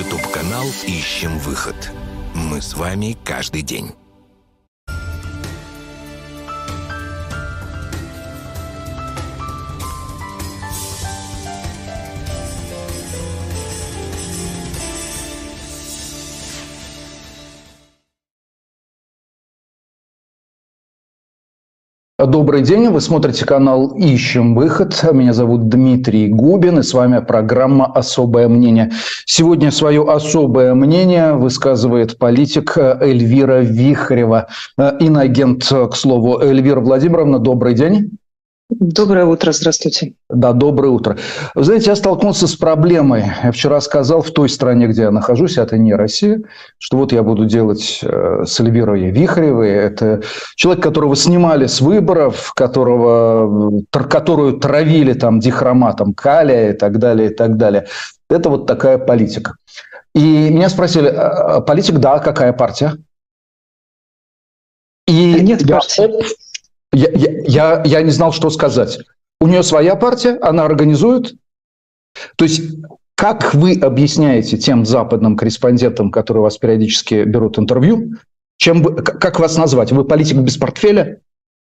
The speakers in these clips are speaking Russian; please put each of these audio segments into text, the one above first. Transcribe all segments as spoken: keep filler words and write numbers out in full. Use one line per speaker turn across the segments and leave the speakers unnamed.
YouTube-канал «Ищем выход». Мы с вами каждый день.
Добрый день, вы смотрите канал «Ищем выход». Меня зовут Дмитрий Губин, и с вами программа «Особое мнение». Сегодня свое особое мнение высказывает политик Эльвира Вихарева, иноагент, к слову. Эльвира Владимировна, добрый день.
Доброе утро, здравствуйте.
Да, доброе утро. Вы знаете, я столкнулся с проблемой. Я вчера сказал в той стране, где я нахожусь, это не Россия, что вот я буду делать с Эльвирой Вихаревой. Это человек, которого снимали с выборов, которого, которую травили там дихроматом калия и так далее, и так далее. Это вот такая политика. И меня спросили, политик, да, какая партия? И
Нет
я...
партии.
Я, я, я, я не знал, что сказать. У нее своя партия, она организует. То есть, как вы объясняете тем западным корреспондентам, которые у вас периодически берут интервью, чем вы, как вас назвать? Вы политик без портфеля?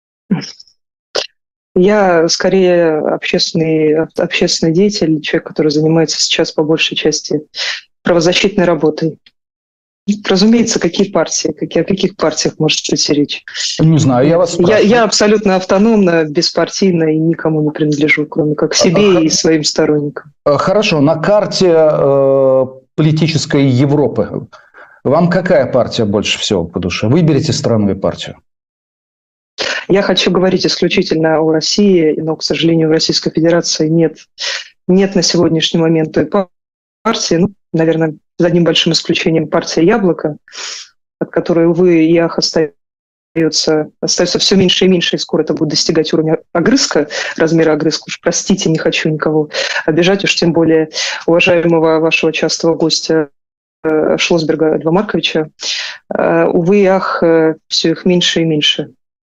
Я скорее общественный, общественный деятель, человек, который занимается сейчас по большей части правозащитной работой. Разумеется, какие партии, какие, о каких партиях может идти речь?
Не знаю, я вас спрашиваю.
Я, я абсолютно автономна, беспартийна и никому не принадлежу, кроме как себе а, и своим сторонникам.
Хорошо, на карте э, политической Европы вам какая партия больше всего по душе? Выберите страну и партию.
Я хочу говорить исключительно о России, но, к сожалению, в Российской Федерации нет, нет на сегодняшний момент той партии, ну, наверное, за одним большим исключением партия «Яблоко», от которой, увы и ах, остается, остается все меньше и меньше, и скоро это будет достигать уровня огрызка, размера огрызка. Уж простите, не хочу никого обижать, уж тем более уважаемого вашего частого гостя Шлосберга Льва Марковича. Увы и ах, все их меньше и меньше.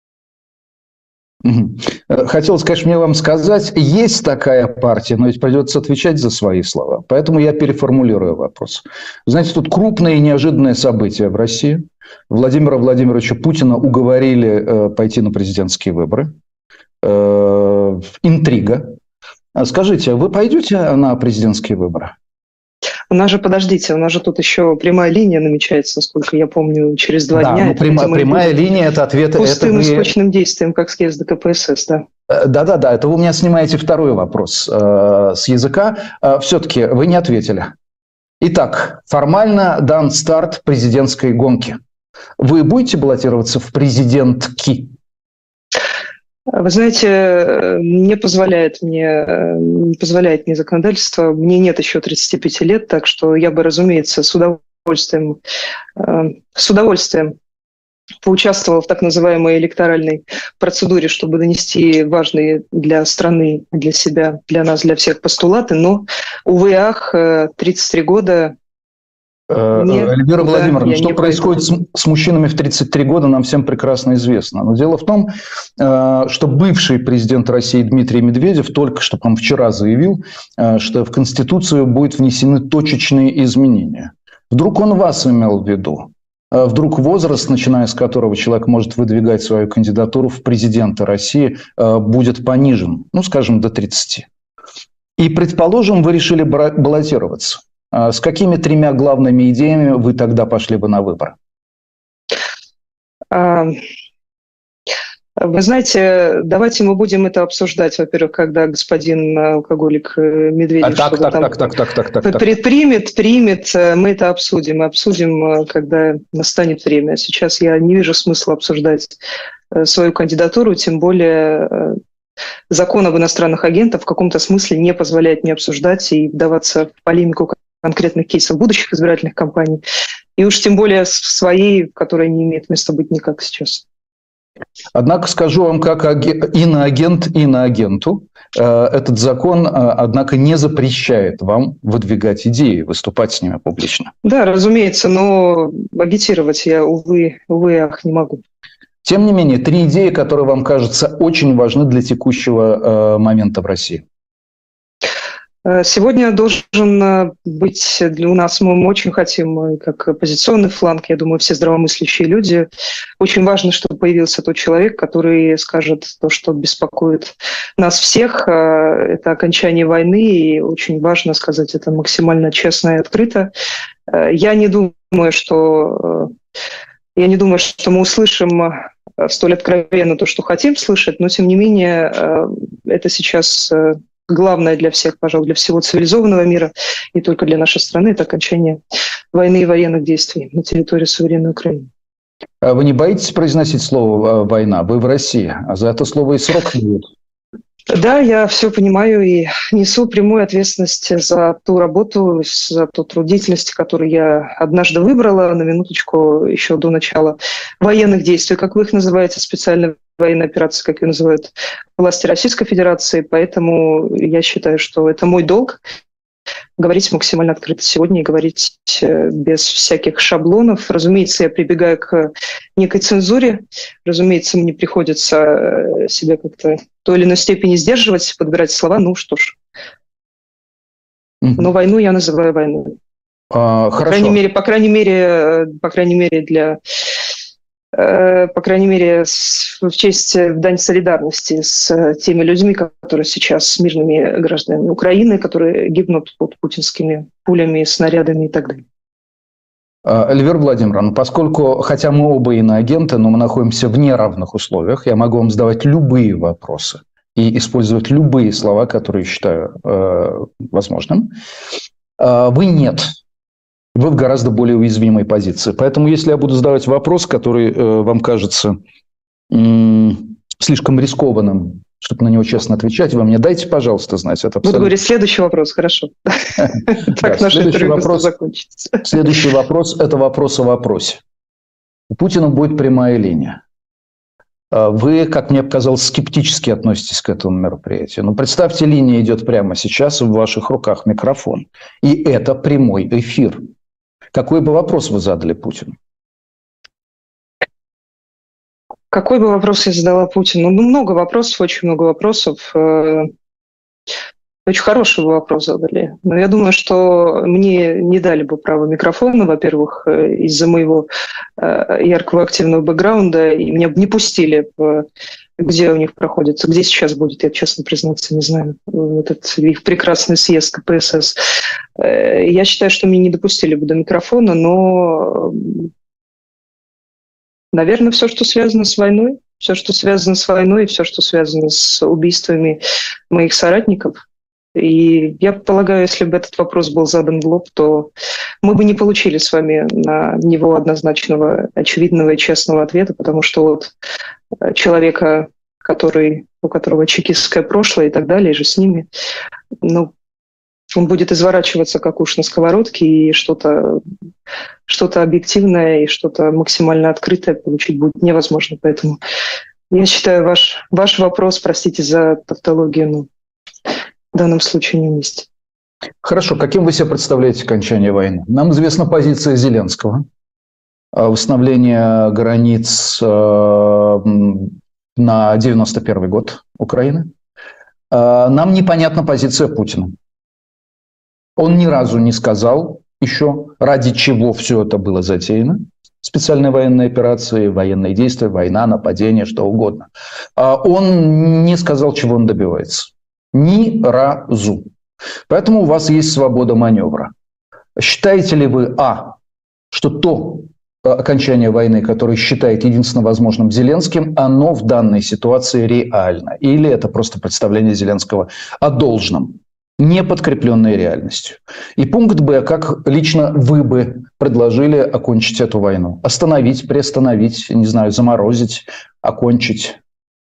Хотелось, конечно, мне вам сказать, есть такая партия, но ведь придется отвечать за свои слова. Поэтому я переформулирую вопрос. Знаете, тут крупное и неожиданное событие в России. Владимира Владимировича Путина уговорили э, пойти на президентские выборы. Э, интрига. Скажите, вы пойдете на президентские выборы?
У нас же, подождите, у нас же тут еще прямая линия намечается, насколько я помню, через два
да,
дня.
Ну, это, прямо, прямая линия – это ответ.
Пустым
это
и
вы...
скучным действием, как съезд КПСС, да.
Да-да-да, это вы у меня снимаете второй вопрос э, с языка. Э, все-таки вы не ответили. Итак, формально дан старт президентской гонки. Вы будете баллотироваться в президентки?
Вы знаете, не позволяет мне, не позволяет мне законодательство. Мне нет еще тридцати пяти лет, так что я бы, разумеется, с удовольствием, с удовольствием поучаствовала в так называемой электоральной процедуре, чтобы донести важные для страны, для себя, для нас, для всех постулаты. Но, увы и ах, тридцать три года...
Нет, Эльвира Владимировна, что происходит с, с мужчинами в тридцать три года, нам всем прекрасно известно. Но дело в том, что бывший президент России Дмитрий Медведев только что, по-моему, вчера заявил, что в Конституцию будут внесены точечные изменения. Вдруг он вас имел в виду? Вдруг возраст, начиная с которого человек может выдвигать свою кандидатуру в президенты России, будет понижен, ну, скажем, до тридцати. И, предположим, вы решили баллотироваться. С какими тремя главными идеями вы тогда пошли бы на выборы?
Вы знаете, давайте мы будем это обсуждать, во-первых, когда господин алкоголик Медведев
а так,
что-то
так,
там
так, так, так, так, так,
предпримет, примет, мы это обсудим. Мы обсудим, когда настанет время. Сейчас я не вижу смысла обсуждать свою кандидатуру, тем более закон об иностранных агентах в каком-то смысле не позволяет мне обсуждать и вдаваться в полемику конкретных кейсов будущих избирательных кампаний, и уж тем более своей, которая не имеет места быть никак сейчас.
Однако скажу вам, как иноагент иноагенту, этот закон, однако, не запрещает вам выдвигать идеи, выступать с ними публично.
Да, разумеется, но агитировать я, увы, увы, ах, не могу.
Тем не менее, три идеи, которые вам кажутся очень важны для текущего момента в России.
Сегодня должен быть у нас, мы очень хотим, как оппозиционный фланг, я думаю, все здравомыслящие люди, очень важно, чтобы появился тот человек, который скажет то, что беспокоит нас всех. Это окончание войны, и очень важно сказать это максимально честно и открыто. Я не думаю, что, я не думаю, что мы услышим столь откровенно то, что хотим слышать, но, тем не менее, это сейчас... Главное для всех, пожалуй, для всего цивилизованного мира, не только для нашей страны, это окончание войны и военных действий на территории суверенной Украины.
А вы не боитесь произносить слово «война»? Вы в России, а за это слово и срок дают.
Да, я все понимаю и несу прямую ответственность за ту работу, за ту труд деятельности, которую я однажды выбрала, на минуточку, еще до начала военных действий, как вы их называете, специальной военной операции, как ее называют власти Российской Федерации. Поэтому я считаю, что это мой долг говорить максимально открыто сегодня и говорить без всяких шаблонов. Разумеется, я прибегаю к некой цензуре. Разумеется, мне приходится себя как-то в той или иной степени сдерживать, подбирать слова. Ну что ж. Но войну я называю войной.
А,
по крайней мере, по крайней мере, по крайней мере для... по крайней мере, в честь, в дань солидарности с теми людьми, которые сейчас с мирными гражданами Украины, которые гибнут под путинскими пулями, снарядами и так далее.
Эльвира Владимировна, поскольку, хотя мы оба иноагенты, но мы находимся в неравных условиях, я могу вам задавать любые вопросы и использовать любые слова, которые считаю э, возможным. Э, вы нет. Вы в гораздо более уязвимой позиции. Поэтому, если я буду задавать вопрос, который э, вам кажется э, слишком рискованным, чтобы на него честно отвечать, вы мне дайте, пожалуйста, знать. Это абсолютно...
Буду говорить следующий вопрос, хорошо. Так наше интервью закончится.
Следующий вопрос – это вопрос о вопросе. У Путина будет прямая линия. Вы, как мне показалось, скептически относитесь к этому мероприятию. Но представьте, линия идет прямо сейчас, в ваших руках микрофон. И это прямой эфир. Какой бы вопрос вы задали Путину?
Какой бы вопрос я задала Путину? Ну, много вопросов, очень много вопросов. Очень хороший бы вопрос задали. Но я думаю, что мне не дали бы право микрофона, во-первых, из-за моего яркого активного бэкграунда, и меня бы не пустили, где у них проходится, где сейчас будет, я честно признаться, не знаю, этот их прекрасный съезд ка пэ эс эс. Я считаю, что меня не допустили бы до микрофона, но, наверное, все, что связано с войной, все, что связано с войной, все, что связано с убийствами моих соратников. И я полагаю, если бы этот вопрос был задан в лоб, то мы бы не получили с вами на него однозначного, очевидного и честного ответа, потому что вот человека, который, у которого чекистское прошлое и так далее, и же с ними, ну, он будет изворачиваться как уж на сковородке, и что-то, что-то объективное и что-то максимально открытое получить будет невозможно. Поэтому я считаю, ваш, ваш вопрос, простите за тавтологию, но в данном случае не вместе.
Хорошо. Каким вы себе представляете окончание войны? Нам известна позиция Зеленского. Восстановление границ на девяносто первый год Украины. Нам непонятна позиция Путина. Он ни разу не сказал еще, ради чего все это было затеяно. Специальные военные операции, военные действия, война, нападение, что угодно. Он не сказал, чего он добивается. Ни разу. Поэтому у вас есть свобода маневра. Считаете ли вы, а, что то окончание войны, которое считает единственно возможным Зеленским, оно в данной ситуации реально? Или это просто представление Зеленского о должном, не подкрепленное реальностью? И пункт Б, как лично вы бы предложили окончить эту войну? Остановить, приостановить, не знаю, заморозить, окончить?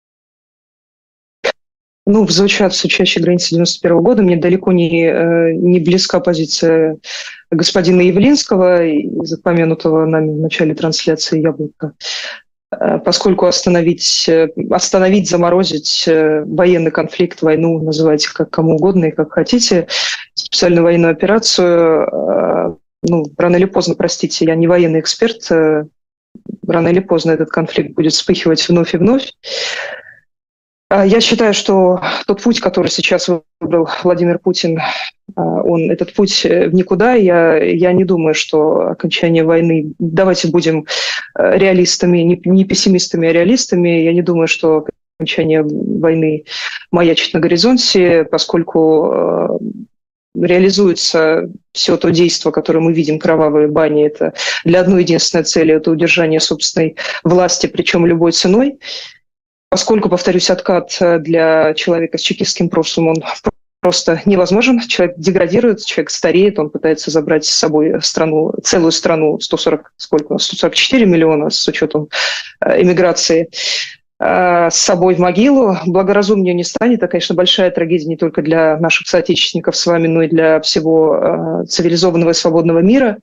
Ну, звучат все чаще границы девяносто первого года. Мне далеко не, не близка позиция господина Явлинского, из упомянутого нами в начале трансляции «Яблоко». Поскольку остановить, остановить, заморозить военный конфликт, войну, называйте как кому угодно и как хотите, специальную военную операцию, ну, рано или поздно, простите, я не военный эксперт, рано или поздно этот конфликт будет вспыхивать вновь и вновь. Я считаю, что тот путь, который сейчас выбрал Владимир Путин, Он, этот путь в никуда. Я, я не думаю, что окончание войны... Давайте будем реалистами, не, не пессимистами, а реалистами. Я не думаю, что окончание войны маячит на горизонте, поскольку реализуется все то действие, которое мы видим, кровавые бани, это для одной единственной цели, это удержание собственной власти, причем любой ценой. Поскольку, повторюсь, откат для человека с чекистским прошлым, он просто невозможен. Человек деградирует, человек стареет, он пытается забрать с собой страну, целую страну, сто сорок, сколько, сто сорок четыре миллиона с учетом эмиграции, с собой в могилу. Благоразумнее не станет. Это, конечно, большая трагедия не только для наших соотечественников с вами, но и для всего цивилизованного и свободного мира.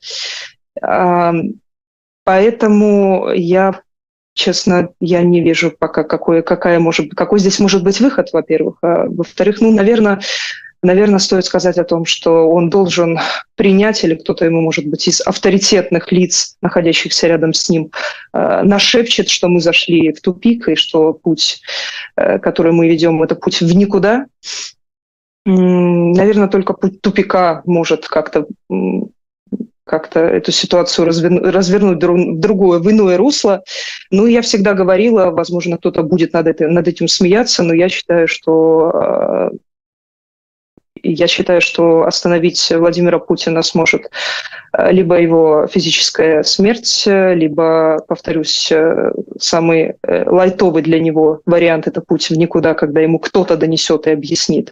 Поэтому я, честно, я не вижу пока, какой, какая может, какой здесь может быть выход, во-первых. А во-вторых, ну, наверное, наверное, стоит сказать о том, что он должен принять, или кто-то ему, может быть, из авторитетных лиц, находящихся рядом с ним, э, нашепчет, что мы зашли в тупик, и что путь, э, который мы ведем, это путь в никуда. М-м, наверное, только путь тупика может как-то, м- как-то эту ситуацию разверну- развернуть в другое, в иное русло. Ну, я всегда говорила, возможно, кто-то будет над, это, над этим смеяться, но я считаю, что... Э, Я считаю, что остановить Владимира Путина сможет либо его физическая смерть, либо, повторюсь, самый лайтовый для него вариант – это путь в никуда, когда ему кто-то донесет и объяснит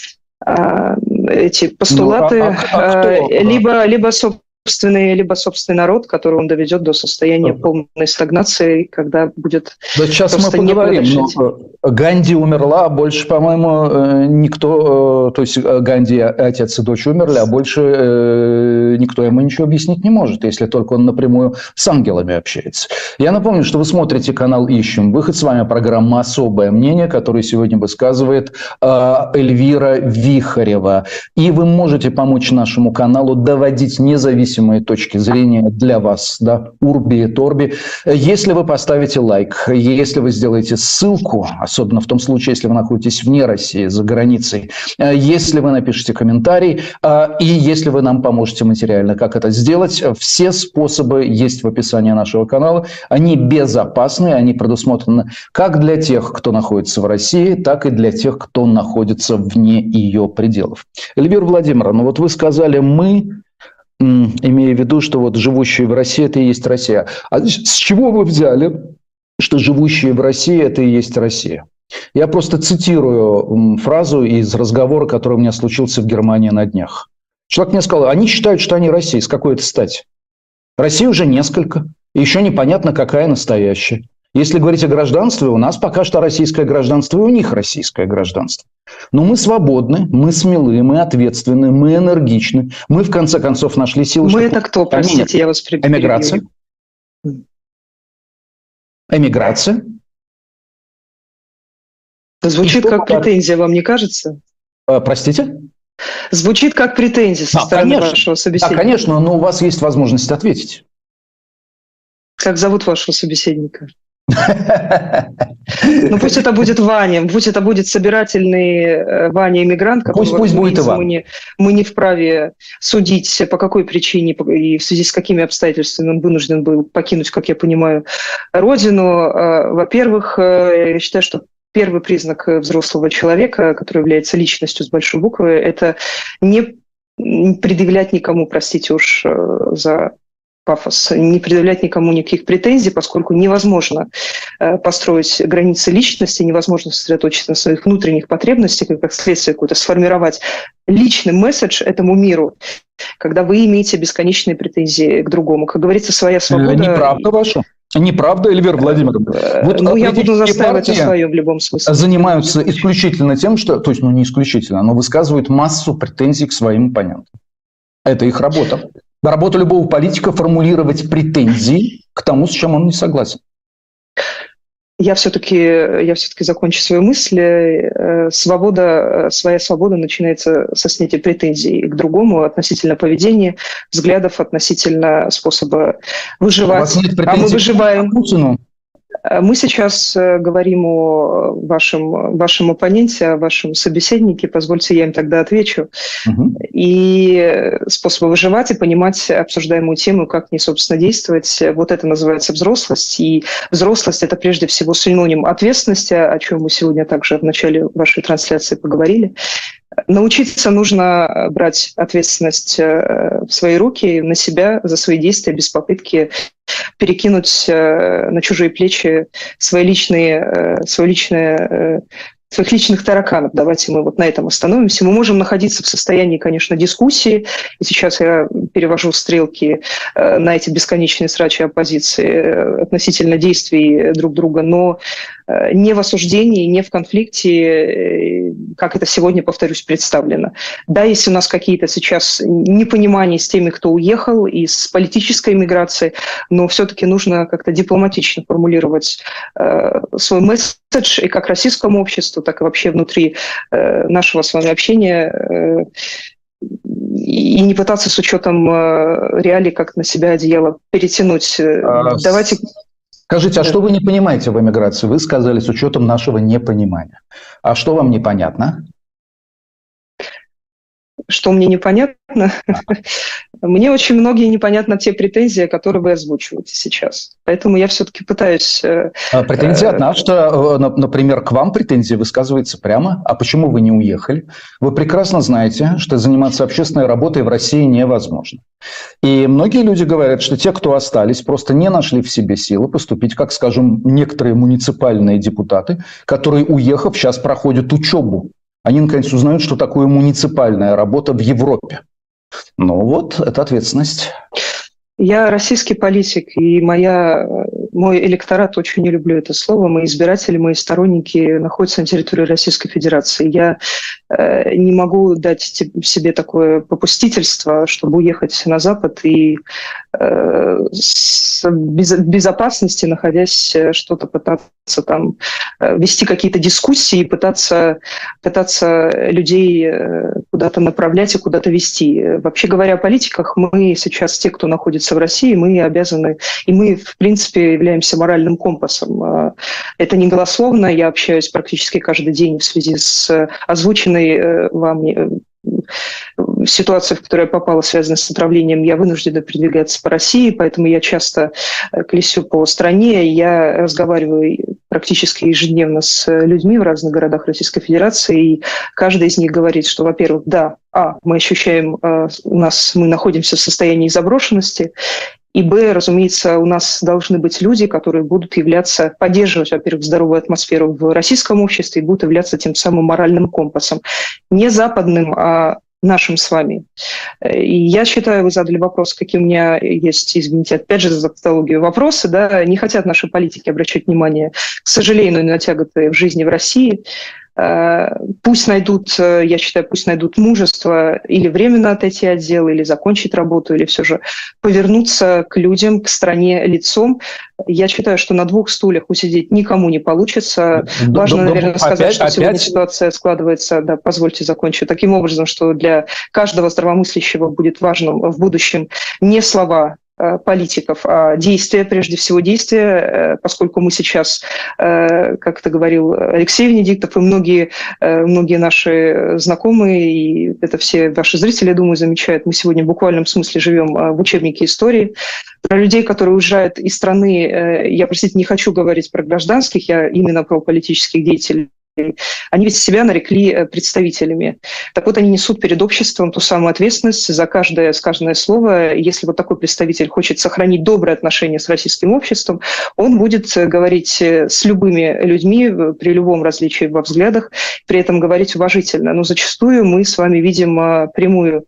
эти постулаты, ну, а, а, а кто? либо, либо, собственный, либо собственный народ, который он доведет до состояния полной стагнации, когда будет
да, сейчас мы поговорим, но Ганди умерла, а больше, по-моему, никто, то есть Ганди, отец и дочь умерли, а больше никто ему ничего объяснить не может, если только он напрямую с ангелами общается. Я напомню, что вы смотрите канал «Ищем выход». С вами программа «Особое мнение», которую сегодня высказывает Эльвира Вихарева. И вы можете помочь нашему каналу доводить независимые точки зрения для вас, да, урби и торби. Если вы поставите лайк, если вы сделаете ссылку, особенно в том случае, если вы находитесь вне России, за границей, если вы напишите комментарий и если вы нам поможете материально, как это сделать, все способы есть в описании нашего канала. Они безопасны, они предусмотрены как для тех, кто находится в России, так и для тех, кто находится вне ее пределов. Эльвира Владимировна, ну вот вы сказали «мы», имея в виду, что вот живущие в России – это и есть Россия. А с чего вы взяли, что живущие в России – это и есть Россия? Я просто цитирую фразу из разговора, который у меня случился в Германии на днях. Человек мне сказал, они считают, что они Россия. С какой это стати? России уже несколько, и еще непонятно, какая настоящая. Если говорить о гражданстве, у нас пока что российское гражданство, и у них российское гражданство. Но мы свободны, мы смелы, мы ответственны, мы энергичны. Мы, в конце концов, нашли силы...
Мы это кто, простите, я вас перебью.
Эмиграция. Эмиграция.
Звучит как претензия, вам не кажется?
А, простите?
Звучит как претензия со
да,
стороны
конечно.
вашего собеседника.
Да, конечно, но у вас есть возможность ответить.
Как зовут вашего собеседника? Ну пусть это будет Ваня, пусть это будет собирательный Ваня-иммигрант,
пусть, пусть будет Иван.
Мы не, мы не вправе судить, по какой причине и в связи с какими обстоятельствами он вынужден был покинуть, как я понимаю, родину. Во-первых, я считаю, что первый признак взрослого человека, который является личностью с большой буквы, это не предъявлять никому, простите уж за пафос, не предъявлять никому никаких претензий, поскольку невозможно э, построить границы личности, невозможно сосредоточиться на своих внутренних потребностях и как следствие какое-то сформировать личный месседж этому миру, когда вы имеете бесконечные претензии к другому. Как говорится, своя свобода...
Неправда ваша. Неправда, Эльвира Владимировна.
Вот ну, я буду настаивать на своем в любом смысле.
Занимаются исключительно тем, что... То есть, ну, не исключительно, но высказывают массу претензий к своим оппонентам. Это их работа. Работа любого политика – формулировать претензии к тому, с чем он не согласен.
Я все-таки, я все-таки закончу свою мысль. Свобода, своя свобода начинается со снятия претензий к другому относительно поведения, взглядов, относительно способа выживать.
У вас нет
а мы выживаем.
К Путину?
Мы сейчас говорим о вашем, вашем оппоненте, о вашем собеседнике. Позвольте, я им тогда отвечу. Угу. И способы выживать и понимать обсуждаемую тему, как не, собственно, действовать. Вот это называется взрослость. И взрослость – это прежде всего синоним ответственности, о чем мы сегодня также в начале вашей трансляции поговорили. Научиться нужно брать ответственность в свои руки, на себя, за свои действия, без попытки перекинуть на чужие плечи свои личные, свои личные, своих личных тараканов. Давайте мы вот на этом остановимся. Мы можем находиться в состоянии, конечно, дискуссии. И сейчас я перевожу стрелки на эти бесконечные срачи оппозиции относительно действий друг друга, но не в осуждении, не в конфликте, как это сегодня, повторюсь, представлено. Да, если у нас какие-то сейчас непонимания с теми, кто уехал, и с политической миграцией, но все-таки нужно как-то дипломатично формулировать э, свой месседж и как российскому обществу, так и вообще внутри э, нашего с вами общения, э, и не пытаться с учетом э, реалий как на себя одеяло перетянуть. А Давайте...
Скажите, а что вы не понимаете в эмиграции? Вы сказали с учетом нашего непонимания. А что вам непонятно?
Что мне непонятно? Мне очень многие непонятны те претензии, которые вы озвучиваете сейчас. Поэтому я все-таки пытаюсь...
Претензии от нас, что, например, к вам претензии высказываются прямо. А почему вы не уехали? Вы прекрасно знаете, что заниматься общественной работой в России невозможно. И многие люди говорят, что те, кто остались, просто не нашли в себе силы поступить, как, скажем, некоторые муниципальные депутаты, которые, уехав, сейчас проходят учебу. Они, наконец, узнают, что такое муниципальная работа в Европе. Ну вот, это ответственность.
Я российский политик, и моя, мой электорат, очень не люблю это слово, мои избиратели, мои сторонники находятся на территории Российской Федерации. Я э, не могу дать себе такое попустительство, чтобы уехать на Запад и э, с без, безопасности, находясь, что-то пытаться там вести какие-то дискуссии, пытаться, пытаться людей куда-то направлять и куда-то вести. Вообще говоря о политиках, мы сейчас, те, кто находится в России, мы обязаны, и мы, в принципе, являемся моральным компасом. Это не голословно, я общаюсь практически каждый день в связи с озвученной вами ситуация, в которую я попала, связанная с отравлением, я вынуждена передвигаться по России, поэтому я часто колесю по стране, я разговариваю практически ежедневно с людьми в разных городах Российской Федерации, и каждый из них говорит, что, во-первых, да, а, мы ощущаем, у нас, мы находимся в состоянии заброшенности, и, б, разумеется, у нас должны быть люди, которые будут являться, поддерживать, во-первых, здоровую атмосферу в российском обществе и будут являться тем самым моральным компасом. Не западным, а нашим с вами. И я считаю, вы задали вопрос, какие у меня есть, извините, опять же за тавтологию вопросы, да, не хотят наши политики обращать внимание, к сожалению, на тяготы в жизни в России. Пусть найдут, я считаю, пусть найдут мужество или временно отойти от дела, или закончить работу, или все же повернуться к людям, к стране лицом. Я считаю, что на двух стульях усидеть никому не получится. Да, Важно, да, наверное, да, сказать, опять, что сегодня опять... ситуация складывается, да, позвольте закончу, таким образом, что для каждого здравомыслящего будет важным в будущем не слова политиков, а действия, прежде всего действия, поскольку мы сейчас, как это говорил Алексей Венедиктов, и многие, многие наши знакомые, и это все ваши зрители, я думаю, замечают, мы сегодня в буквальном смысле живем в учебнике истории. Про людей, которые уезжают из страны, я, простите, не хочу говорить про гражданских, я именно про политических деятелей, они ведь себя нарекли представителями. Так вот, они несут перед обществом ту самую ответственность за каждое сказанное слово. Если вот такой представитель хочет сохранить добрые отношения с российским обществом, он будет говорить с любыми людьми при любом различии во взглядах, при этом говорить уважительно. Но зачастую мы с вами видим прямую,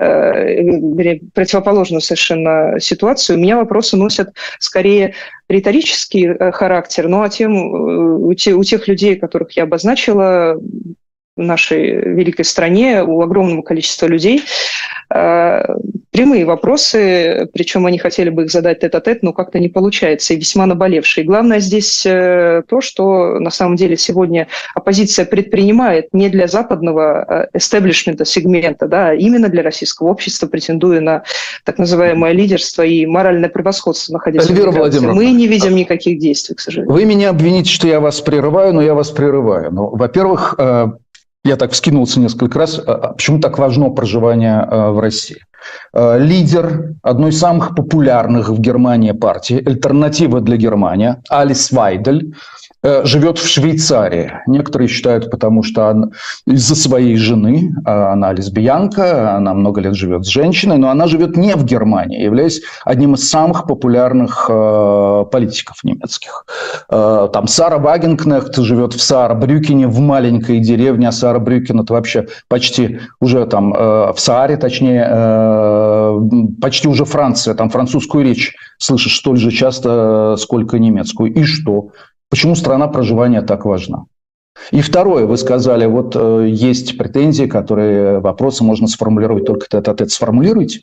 э, противоположную совершенно ситуацию. У меня вопросы носят скорее риторический характер, ну а тем, у тех, у тех людей, которых я обозначила в нашей великой стране, у огромного количества людей, прямые вопросы, причем они хотели бы их задать тет-а-тет, но как-то не получается, и весьма наболевшие. Главное здесь то, что на самом деле сегодня оппозиция предпринимает не для западного эстеблишмента, сегмента, да, а именно для российского общества, претендуя на так называемое лидерство и моральное превосходство, находясь в эмиграции. Мы не видим никаких действий, к сожалению.
Вы меня обвините, что я вас прерываю, но я вас прерываю. Ну, во-первых, я так вскинулся несколько раз. Почему так важно проживание в России? Лидер одной из самых популярных в Германии партий, альтернатива для Германии, Алис Вайдель, живет в Швейцарии. Некоторые считают, потому что она, из-за своей жены, она лесбиянка, она много лет живет с женщиной, но она живет не в Германии, являясь одним из самых популярных э, политиков немецких. Э, там Сара Вагенкнехт живет в Саарбрюкене, в маленькой деревне, а Саарбрюкен – это вообще почти уже там э, в Сааре, точнее, э, почти уже Франция, там французскую речь слышишь столь же часто, сколько немецкую. И что? Почему страна проживания так важна? И второе, вы сказали, вот э, есть претензии, которые, вопросы можно сформулировать только тет-а-тет. Сформулируйте.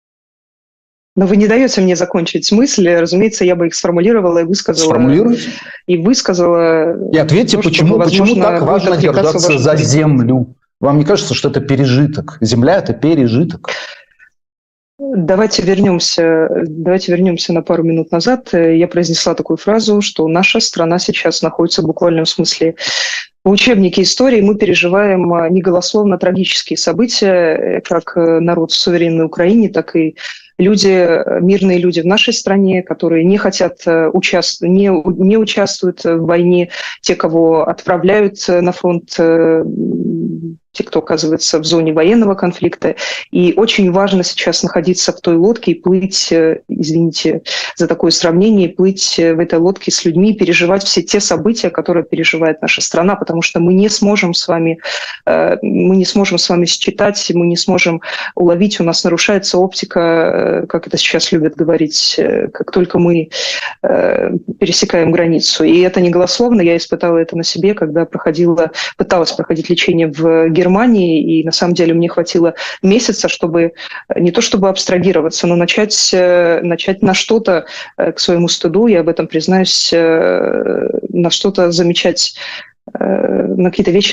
Но вы не даете мне закончить мысль. Разумеется, я бы их сформулировала и высказала.
Сформулируйте.
И высказала.
И ответьте, то, почему, почему так важно держаться за землю? Вам не кажется, что это пережиток? Земля – это пережиток.
Давайте вернемся, давайте вернемся на пару минут назад. Я произнесла такую фразу, что наша страна сейчас находится в буквальном смысле в учебнике истории. Мы переживаем неголословно трагические события, как народ в суверенной Украине, так и люди, мирные люди в нашей стране, которые не хотят участвовать, не, не участвуют в войне, те, кого отправляют на фронт, те, кто оказывается в зоне военного конфликта. И очень важно сейчас находиться в той лодке и плыть, извините за такое сравнение, плыть в этой лодке с людьми, переживать все те события, которые переживает наша страна, потому что мы не сможем с вами, мы не сможем с вами считать, мы не сможем уловить, у нас нарушается оптика, как это сейчас любят говорить, как только мы пересекаем границу. И это не голословно, я испытала это на себе, когда проходила, пыталась проходить лечение в Германии, и на самом деле мне хватило месяца, чтобы не то чтобы абстрагироваться, но начать, начать на что-то, к своему стыду, я об этом признаюсь, на что-то замечать, на какие-то вещи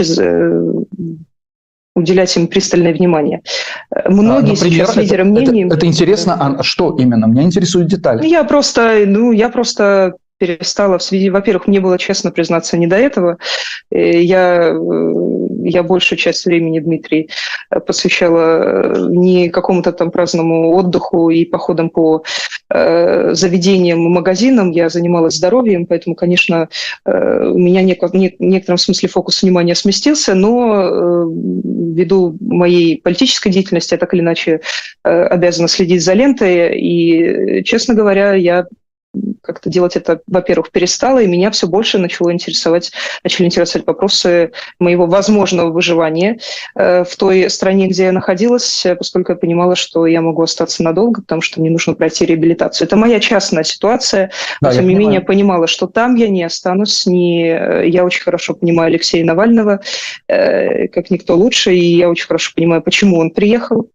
уделять им пристальное внимание. Многие а, например, сейчас лидеры
это,
мнений...
Это, это интересно, а что именно? Меня интересуют детали.
Я просто, ну, я просто перестала в связи... Во-первых, мне было, честно признаться, не до этого. Я... Я большую часть времени, Дмитрий, посвящала не какому-то там праздному отдыху и походам по э, заведениям и магазинам. Я занималась здоровьем, поэтому, конечно, э, у меня не, не, в некотором смысле фокус внимания сместился, но э, ввиду моей политической деятельности я так или иначе э, обязана следить за лентой. И, честно говоря, я как-то делать это, во-первых, перестала, и меня все больше начало интересовать, начали интересовать вопросы моего возможного выживания э, в той стране, где я находилась, поскольку я понимала, что я могу остаться надолго, потому что мне нужно пройти реабилитацию. Это моя частная ситуация, но, да, тем не понимаю. менее, понимала, что там я не останусь. Не... Я очень хорошо понимаю Алексея Навального, э, как никто лучше, и я очень хорошо понимаю, почему он приехал.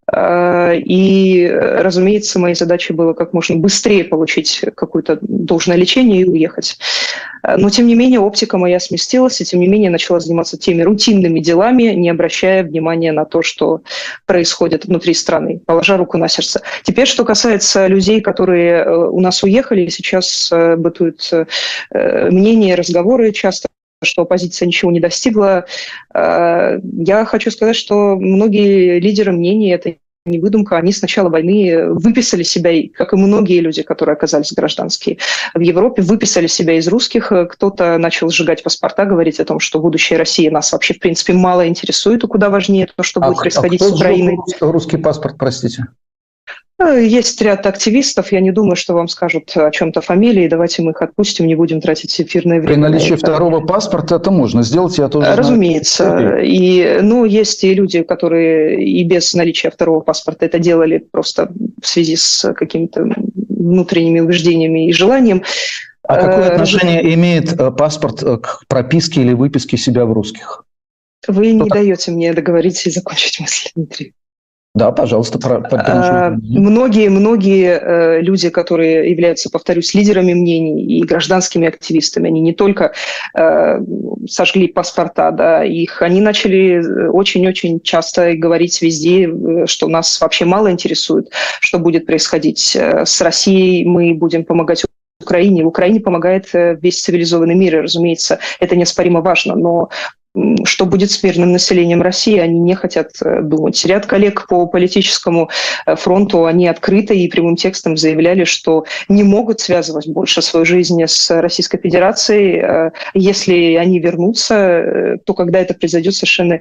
И, разумеется, моей задачей было как можно быстрее получить какое-то должное лечение и уехать. Но, тем не менее, оптика моя сместилась, и, тем не менее, начала заниматься теми рутинными делами, не обращая внимания на то, что происходит внутри страны, положа руку на сердце. Теперь, что касается людей, которые у нас уехали, сейчас бытуют мнения, разговоры часто, что оппозиция ничего не достигла. Я хочу сказать, что многие лидеры мнений, это не выдумка, они с начала войны выписали себя, как и многие люди, которые оказались гражданские в Европе, выписали себя из русских. Кто-то начал сжигать паспорта, говорить о том, что будущее России нас вообще, в принципе, мало интересует, и куда важнее то, что а, будет происходить а с Украиной.
Русский, русский паспорт, простите?
Есть ряд активистов, я не думаю, что вам скажут о чем-то фамилии, давайте мы их отпустим, не будем тратить эфирное время.
При наличии второго паспорта это можно сделать, я тоже
Разумеется. Знаю. И, ну, есть и люди, которые и без наличия второго паспорта это делали просто в связи с какими-то внутренними убеждениями и желанием.
А какое отношение Разум... имеет паспорт к прописке или выписке себя в русских?
Вы Что не так? даете мне договорить и закончить мысль, Дмитрий.
Да, пожалуйста. Про,
про многие, многие люди, которые являются, повторюсь, лидерами мнений и гражданскими активистами, они не только э, сожгли паспорта, да, их, они начали очень-очень часто говорить везде, что нас вообще мало интересует, что будет происходить с Россией, мы будем помогать Украине. В Украине помогает весь цивилизованный мир, и, разумеется, это неоспоримо важно, но что будет с мирным населением России, они не хотят думать. Ряд коллег по политическому фронту, они открыто и прямым текстом заявляли, что не могут связывать больше свою жизнь с Российской Федерацией. Если они вернутся, то когда это произойдет, совершенно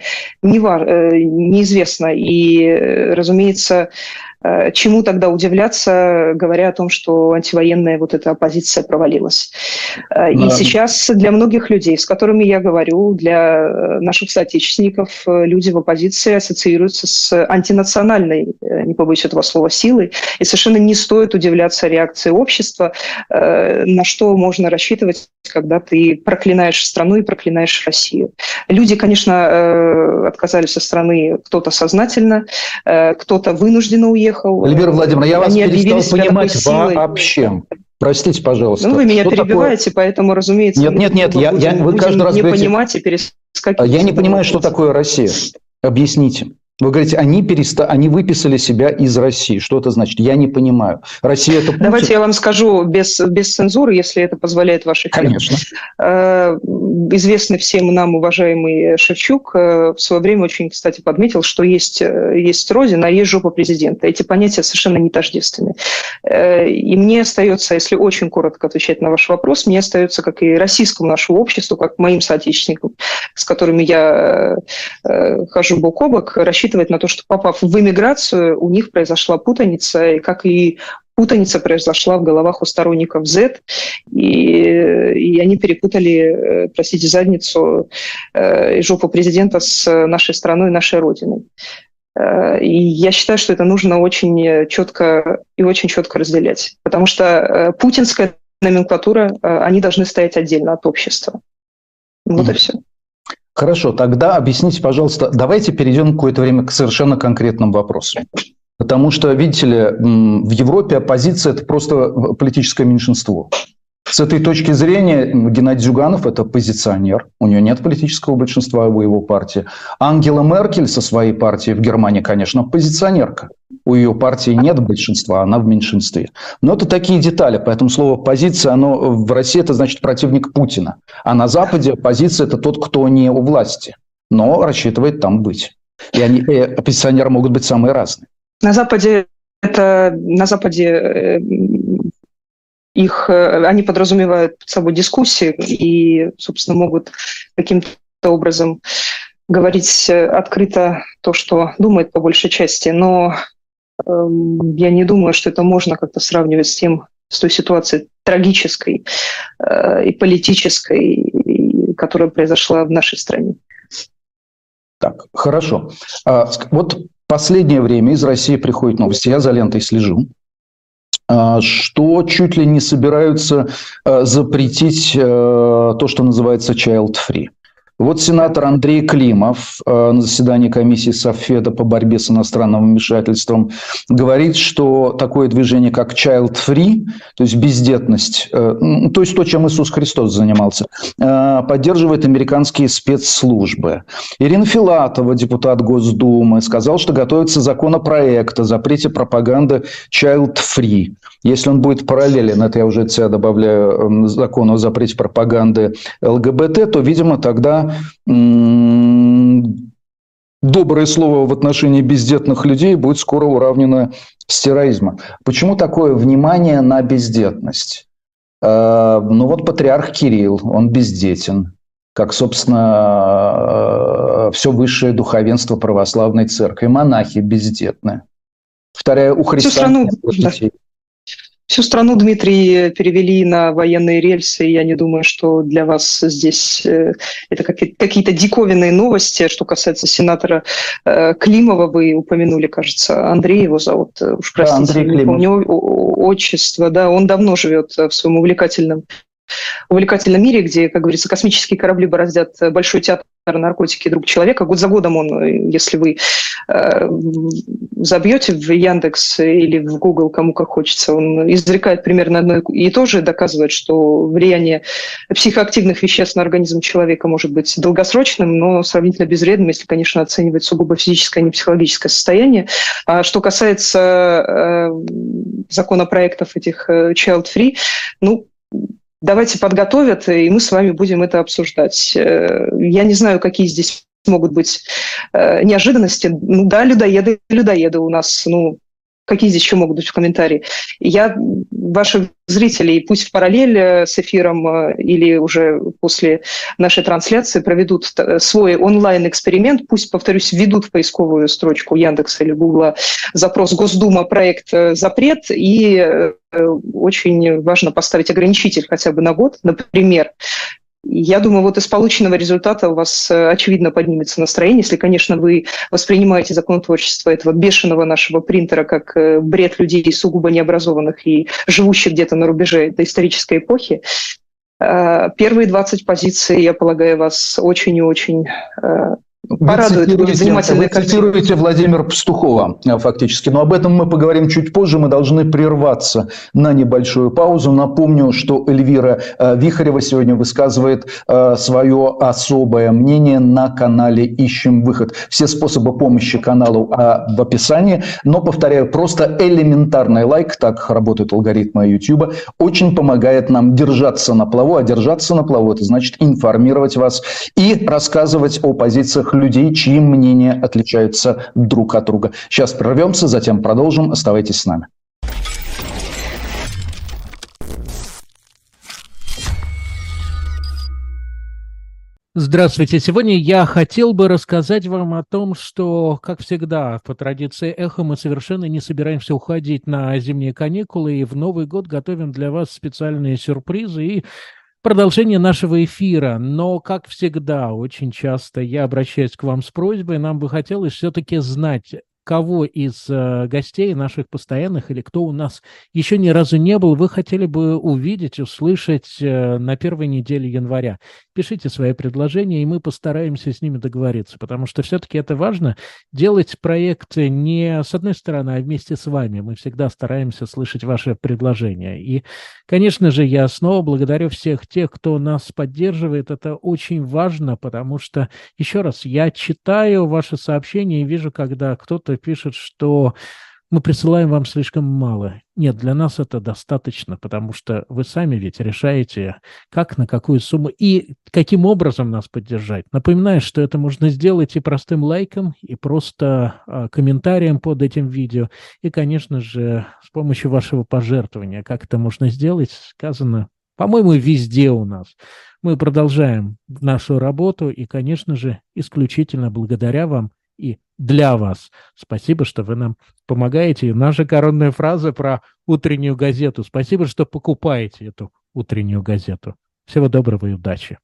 неизвестно. И, разумеется, чему тогда удивляться, говоря о том, что антивоенная вот эта оппозиция провалилась. Да. И сейчас для многих людей, с которыми я говорю, для наших соотечественников, люди в оппозиции ассоциируются с антинациональной, не побоюсь этого слова, силой. И совершенно не стоит удивляться реакции общества, на что можно рассчитывать, когда ты проклинаешь страну и проклинаешь Россию. Люди, конечно, отказались от страны, кто-то сознательно, кто-то вынужденно уехал.
Эльвира Владимировна, я вас перестал понимать вообще. Простите, пожалуйста.
Ну, вы меня что перебиваете, такое? Поэтому, разумеется...
Нет, нет, нет, я, я, вы каждый раз
не
говорите...
понимать и перескакивать.
Я не понимаю, что такое Россия. Объясните. Вы говорите, они, переста... они выписали себя из России. Что это значит? Я не понимаю. Россия – это Путин?
Давайте я вам скажу без, без цензуры, если это позволяет ваш эфир.
Конечно.
Известный всем нам уважаемый Шевчук в свое время очень, кстати, подметил, что есть, есть родина, а есть жопа президента. Эти понятия совершенно не тождественны. И мне остается, если очень коротко отвечать на ваш вопрос, мне остается, как и российскому нашему обществу, как моим соотечественникам, с которыми я хожу бок о бок, рассчитывать на то, что, попав в эмиграцию, у них произошла путаница, и как и путаница произошла в головах у сторонников Z, и, и они перепутали, простите, задницу и жопу президента с нашей страной, нашей родиной. И я считаю, что это нужно очень четко и очень четко разделять, потому что путинская номенклатура, они должны стоять отдельно от общества. Вот mm. и все.
Хорошо, тогда объясните, пожалуйста, давайте перейдем какое-то время к совершенно конкретным вопросам. Потому что, видите ли, в Европе оппозиция – это просто политическое меньшинство. С этой точки зрения Геннадий Зюганов – это оппозиционер, у него нет политического большинства в его партии. Ангела Меркель со своей партией в Германии, конечно, оппозиционерка. У ее партии нет большинства, она в меньшинстве. Но это такие детали, поэтому слово «оппозиция», оно в России это значит противник Путина. А на Западе оппозиция – это тот, кто не у власти, но рассчитывает там быть. И, они, и оппозиционеры могут быть самые разные.
На Западе это на Западе их они подразумевают под собой дискуссии и, собственно, могут каким-то образом говорить открыто то, что думают по большей части. Но э, я не думаю, что это можно как-то сравнивать с тем, с той ситуацией трагической э, и политической, и, которая произошла в нашей стране.
Так, хорошо. А, вот последнее время из России приходят новости. Я за лентой слежу. Что чуть ли не собираются запретить то, что называется child-free. Вот сенатор Андрей Климов на заседании комиссии Совфеда по борьбе с иностранным вмешательством говорит, что такое движение, как child-free, то есть бездетность, то есть то, чем Иисус Христос занимался, поддерживает американские спецслужбы. Ирина Филатова, депутат Госдумы, сказала, что готовится законопроект о запрете пропаганды child-free. Если он будет параллелен, это я уже от себя добавляю, закону о запрете пропаганды ЛГБТ, то, видимо, тогда м- доброе слово в отношении бездетных людей будет скоро уравнено с терроризмом. Почему такое внимание на бездетность? Э- ну вот патриарх Кирилл, он бездетен, как, собственно, все высшее духовенство православной церкви. Монахи бездетны. Повторяю, у Христа нет детей.
Всю страну, Дмитрий, перевели на военные рельсы. Я не думаю, что для вас здесь э, это какие-то диковинные новости. Что касается сенатора э, Климова, вы упомянули, кажется, Андрей его зовут. Уж простите, да, не помню отчество. Да, он давно живет в своем увлекательном, увлекательном мире, где, как говорится, космические корабли бороздят большой театр наркотики друг человека. Год за годом он, если вы э, забьете в Яндекс или в Google, кому как хочется, он изрекает примерно одно и то же, доказывает, что влияние психоактивных веществ на организм человека может быть долгосрочным, но сравнительно безвредным, если, конечно, оценивать сугубо физическое, а не психологическое состояние. А что касается э, законопроектов этих э, child-free, ну, давайте подготовят, и мы с вами будем это обсуждать. Я не знаю, какие здесь могут быть э, неожиданности. Ну да, людоеды, людоеды у нас, ну, какие здесь еще могут быть в комментарии? Я ваших зрителей пусть в параллель с эфиром э, или уже после нашей трансляции проведут свой онлайн-эксперимент, пусть, повторюсь, введут в поисковую строчку Яндекса или Гугла запрос «Госдума, проект запрет», и э, очень важно поставить ограничитель хотя бы на год, например. Я думаю, вот из полученного результата у вас, очевидно, поднимется настроение, если, конечно, вы воспринимаете законотворчество этого бешеного нашего принтера как бред людей сугубо необразованных и живущих где-то на рубеже доисторической эпохи. Первые двадцать позиций, я полагаю, вас очень и очень порадует, будет занимательная картина.
Вы цитируете Владимира Пастухова фактически, но об этом мы поговорим чуть позже. Мы должны прерваться на небольшую паузу. Напомню, что Эльвира Вихарева сегодня высказывает свое особое мнение на канале «Ищем выход». Все способы помощи каналу в описании, но, повторяю, просто элементарный лайк, так работают алгоритмы YouTube, очень помогает нам держаться на плаву, а держаться на плаву – это значит информировать вас и рассказывать о позициях людей, чьи мнения отличаются друг от друга. Сейчас прервемся, затем продолжим. Оставайтесь с нами.
Здравствуйте. Сегодня я хотел бы рассказать вам о том, что, как всегда, по традиции «Эхо» мы совершенно не собираемся уходить на зимние каникулы и в Новый год готовим для вас специальные сюрпризы и продолжение нашего эфира, но, как всегда, очень часто я обращаюсь к вам с просьбой, нам бы хотелось все-таки знать, кого из э, гостей наших постоянных или кто у нас еще ни разу не был, вы хотели бы увидеть, услышать э, на первой неделе января. Пишите свои предложения, и мы постараемся с ними договориться, потому что все-таки это важно, делать проекты не с одной стороны, а вместе с вами. Мы всегда стараемся слышать ваши предложения. И, конечно же, я снова благодарю всех тех, кто нас поддерживает. Это очень важно, потому что, еще раз, я читаю ваши сообщения и вижу, когда кто-то пишет, что мы присылаем вам слишком мало. Нет, для нас это достаточно, потому что вы сами ведь решаете, как, на какую сумму и каким образом нас поддержать. Напоминаю, что это можно сделать и простым лайком, и просто а, комментарием под этим видео, и, конечно же, с помощью вашего пожертвования. Как это можно сделать, сказано, по-моему, везде у нас. Мы продолжаем нашу работу, и, конечно же, исключительно благодаря вам и для вас. Спасибо, что вы нам помогаете. И наша коронная фраза про утреннюю газету. Спасибо, что покупаете эту утреннюю газету. Всего доброго и удачи.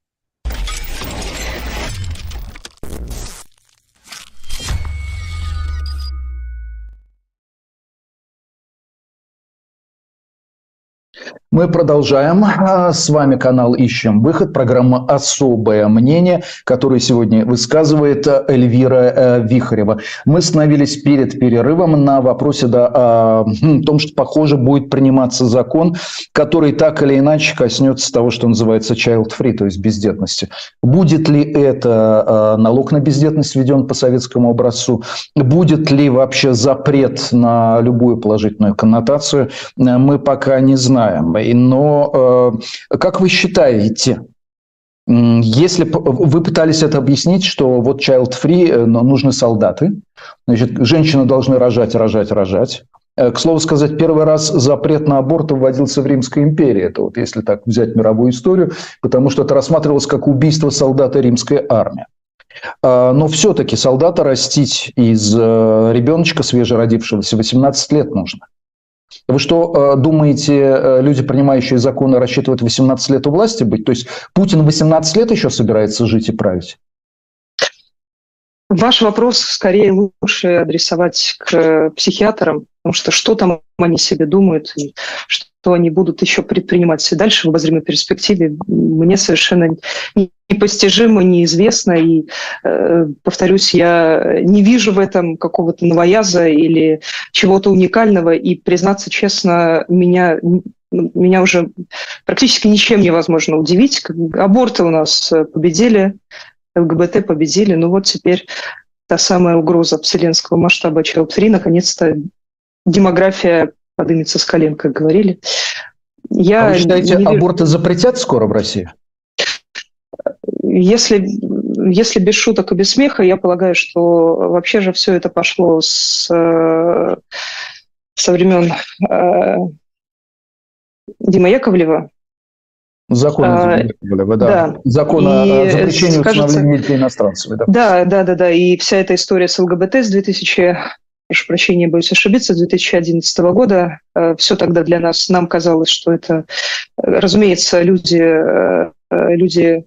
Мы продолжаем. С вами канал «Ищем выход», программа «Особое мнение», которую сегодня высказывает Эльвира Вихарева. Мы остановились перед перерывом на вопросе да, о том, что, похоже, будет приниматься закон, который так или иначе коснется того, что называется child-free, то есть бездетности. Будет ли это налог на бездетность введен по советскому образцу? Будет ли вообще запрет на любую положительную коннотацию? Мы пока не знаем. Но э, как вы считаете, если вы пытались это объяснить, что вот child-free, нужны солдаты, значит, женщины должны рожать, рожать, рожать. К слову сказать, первый раз запрет на аборт вводился в Римской империи. Это вот если так взять мировую историю, потому что это рассматривалось как убийство солдата римской армии. Но все-таки солдата растить из ребеночка свежеродившегося восемнадцать лет нужно. Вы что, думаете, люди, принимающие законы, рассчитывают восемнадцать лет у власти быть? То есть Путин восемнадцать лет еще собирается жить и править?
Ваш вопрос скорее лучше адресовать к психиатрам, потому что что там они себе думают, и что они будут еще предпринимать дальше в обозримой перспективе, мне совершенно непостижимо, неизвестно. И, э, повторюсь, я не вижу в этом какого-то новояза или чего-то уникального. И, признаться честно, меня, меня уже практически ничем невозможно удивить. Аборты у нас победили, ЛГБТ победили, ну вот теперь та самая угроза вселенского масштаба Child три, наконец-то демография поднимется с колен, как говорили. Я
а вы считаете,
не...
аборты запретят скоро в России?
Если, если без шуток и без смеха, я полагаю, что вообще же все это пошло с, со времен э, Димы Яковлева.
Закон о Яковлева, да. да. Закон о запрещении усыновления детей иностранцев. Да.
да, да, да, да. И вся эта история с ЛГБТ с две тысячи, прошу прощения, боюсь ошибиться, с две тысячи одиннадцатого года. Все тогда для нас, нам казалось, что это, разумеется, люди, люди,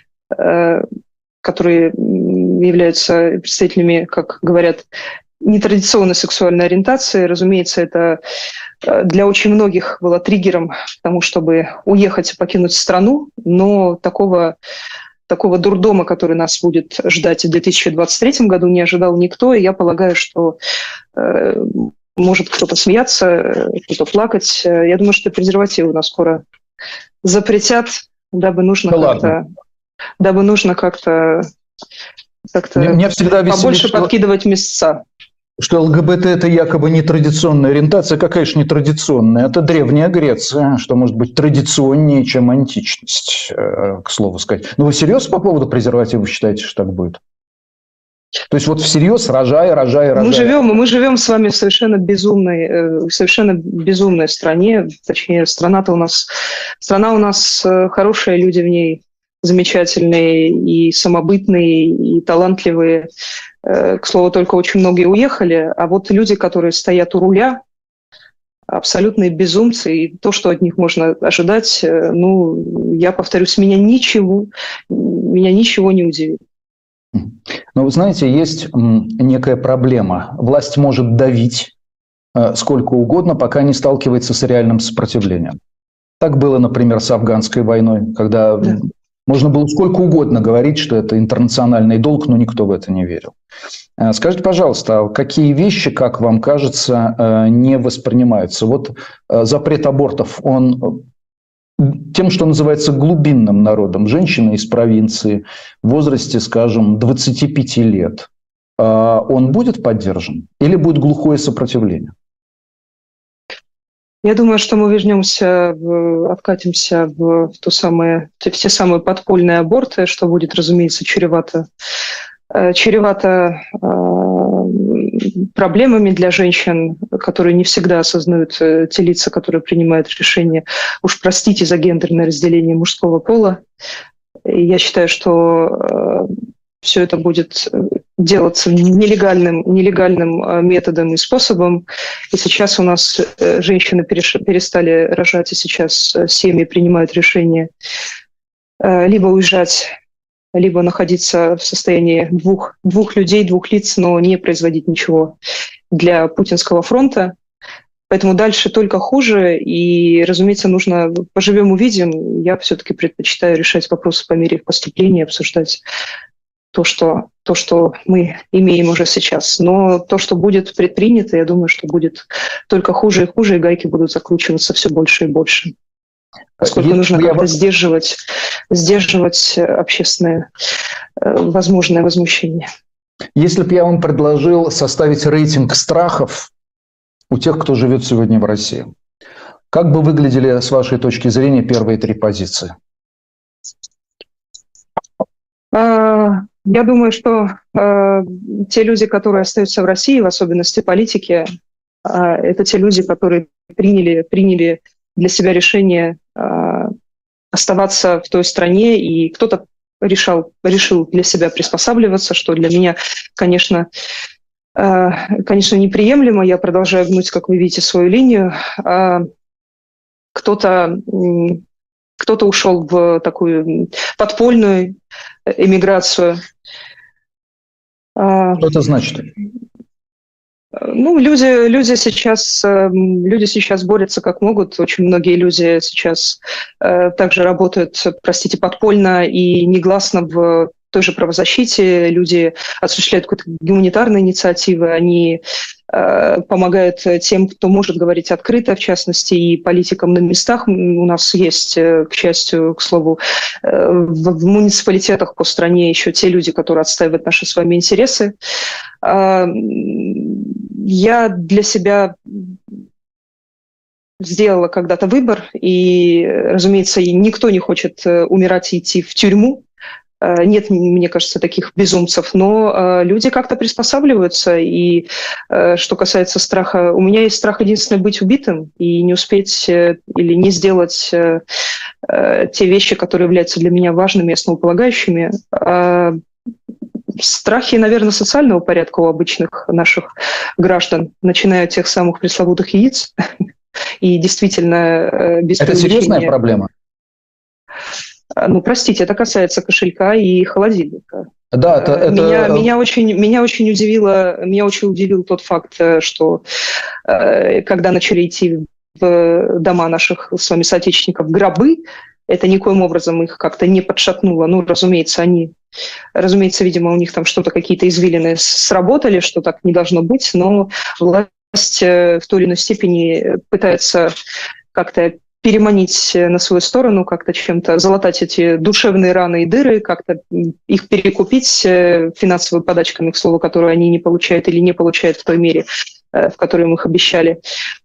которые являются представителями, как говорят, нетрадиционной сексуальной ориентации. Разумеется, это для очень многих было триггером к тому, чтобы уехать и покинуть страну, но такого, такого дурдома, который нас будет ждать в две тысячи двадцать третьем году, не ожидал никто, и я полагаю, что э, может кто-то смеяться, кто-то плакать. Я думаю, что презервативы у нас скоро запретят, дабы нужно да как-то... Ладно. Дабы нужно как-то, как-то
Меня всегда веселит,
побольше
что...
подкидывать места.
Что ЛГБТ – это якобы нетрадиционная ориентация. Какая же нетрадиционная? Это Древняя Греция, что может быть традиционнее, чем античность, к слову сказать. Но вы серьезно по поводу презерватива считаете, что так будет? То есть вот всерьез рожай, рожай, рожай.
Мы живем, мы живем с вами в совершенно безумной, совершенно безумной стране. Точнее, страна-то у нас, страна у нас хорошая, люди в ней замечательные и самобытные, и талантливые. К слову, только очень многие уехали, а вот люди, которые стоят у руля, абсолютные безумцы, и то, что от них можно ожидать, ну, я повторюсь, меня ничего, меня ничего не удивит.
Но вы знаете, есть некая проблема. Власть может давить сколько угодно, пока не сталкивается с реальным сопротивлением. Так было, например, с афганской войной, когда... Да. Можно было сколько угодно говорить, что это интернациональный долг, но никто в это не верил. Скажите, пожалуйста, какие вещи, как вам кажется, не воспринимаются? Вот запрет абортов, он тем, что называется глубинным народом, женщины из провинции в возрасте, скажем, двадцати пяти лет, он будет поддержан или будет глухое сопротивление?
Я думаю, что мы вернемся, в, откатимся в, в, ту самое, в те самые подпольные аборты, что будет, разумеется, чревато, чревато э, проблемами для женщин, которые не всегда осознают те лица, которые принимают решения. Уж простите за гендерное разделение мужского пола. И я считаю, что э, все это будет делаться нелегальным, нелегальным методом и способом. И сейчас у нас женщины перестали рожать, и сейчас семьи принимают решение либо уезжать, либо находиться в состоянии двух, двух людей, двух лиц, но не производить ничего для Путинского фронта. Поэтому дальше только хуже. И, разумеется, нужно поживем увидим. Я все-таки предпочитаю решать вопросы по мере их поступления, обсуждать то, что, то, что мы имеем уже сейчас. Но то, что будет предпринято, я думаю, что будет только хуже и хуже, и гайки будут закручиваться все больше и больше. Поскольку Если нужно как-то я... сдерживать, сдерживать общественное возможное возмущение.
Если бы я вам предложил составить рейтинг страхов у тех, кто живет сегодня в России, как бы выглядели, с вашей точки зрения, первые три позиции?
Я думаю, что э, те люди, которые остаются в России, в особенности политики, э, это те люди, которые приняли, приняли для себя решение э, оставаться в той стране, и кто-то решал, решил для себя приспосабливаться, что для меня, конечно, э, конечно, неприемлемо. Я продолжаю гнуть, как вы видите, свою линию. Э, кто-то... Э, Кто-то ушел в такую подпольную эмиграцию.
Что это значит?
Ну, люди, люди, сейчас, люди сейчас борются как могут. Очень многие люди сейчас э, также работают, простите, подпольно и негласно в той же правозащите. Люди осуществляют какие-то гуманитарные инициативы, они э, помогают тем, кто может говорить открыто, в частности, и политикам на местах. У нас есть, к счастью, к слову, э, в, в муниципалитетах по стране еще те люди, которые отстаивают наши с вами интересы. Э, Я для себя сделала когда-то выбор, и, разумеется, никто не хочет умирать и идти в тюрьму. Нет, мне кажется, таких безумцев, но люди как-то приспосабливаются. И что касается страха, у меня есть страх единственное быть убитым и не успеть или не сделать те вещи, которые являются для меня важными и основополагающими. Страхи, наверное, социального порядка у обычных наших граждан, начиная от тех самых пресловутых яиц и действительно без
Это серьезная проблема?
Ну, простите, это касается кошелька и холодильника.
Да, это, это...
Меня, меня, очень, меня, очень удивило, меня очень удивил тот факт, что когда начали идти в дома наших с вами соотечественников гробы, это никоим образом их как-то не подшатнуло. Ну, разумеется, они, разумеется, видимо, у них там что-то, какие-то извилины сработали, что так не должно быть, но власть в той или иной степени пытается как-то переманить на свою сторону, как-то чем-то залатать эти душевные раны и дыры, как-то их перекупить финансовыми подачками, к слову, которые они не получают или не получают в той мере, в которой им их обещали.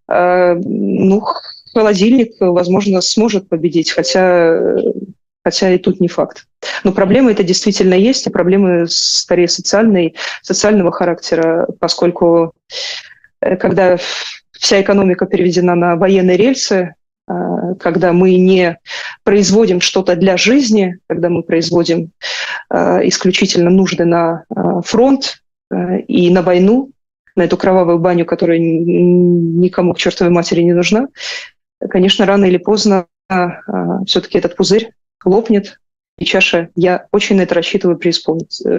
Ну, холодильник, возможно, сможет победить, хотя, хотя и тут не факт. Но проблемы это действительно есть, и проблемы скорее социальной, социального характера, поскольку когда вся экономика переведена на военные рельсы, когда мы не производим что-то для жизни, когда мы производим исключительно нужды на фронт и на войну, на эту кровавую баню, которая никому к чертовой матери не нужна, конечно, рано или поздно все-таки этот пузырь лопнет, и чаша, я очень на это рассчитываю, преисполнится.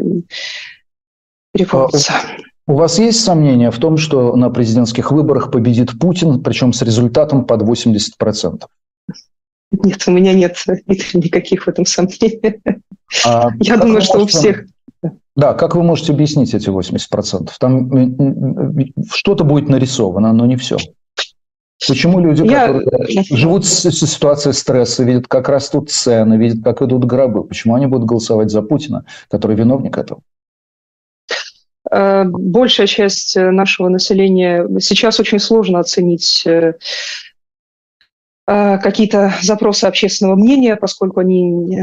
переполнится.
У вас есть сомнения в том, что на президентских выборах победит Путин, причем с результатом под восемьдесят процентов?
Нет, у меня нет никаких в этом сомнений.
А
Я думаю, что можете... у всех...
Да, как вы можете объяснить эти восемьдесят процентов? Там что-то будет нарисовано, но не все. Почему люди, Я... которые живут в ситуации стресса, видят, как растут цены, видят, как идут гробы, почему они будут голосовать за Путина, который виновник этого?
Большая часть нашего населения, сейчас очень сложно оценить какие-то запросы общественного мнения, поскольку они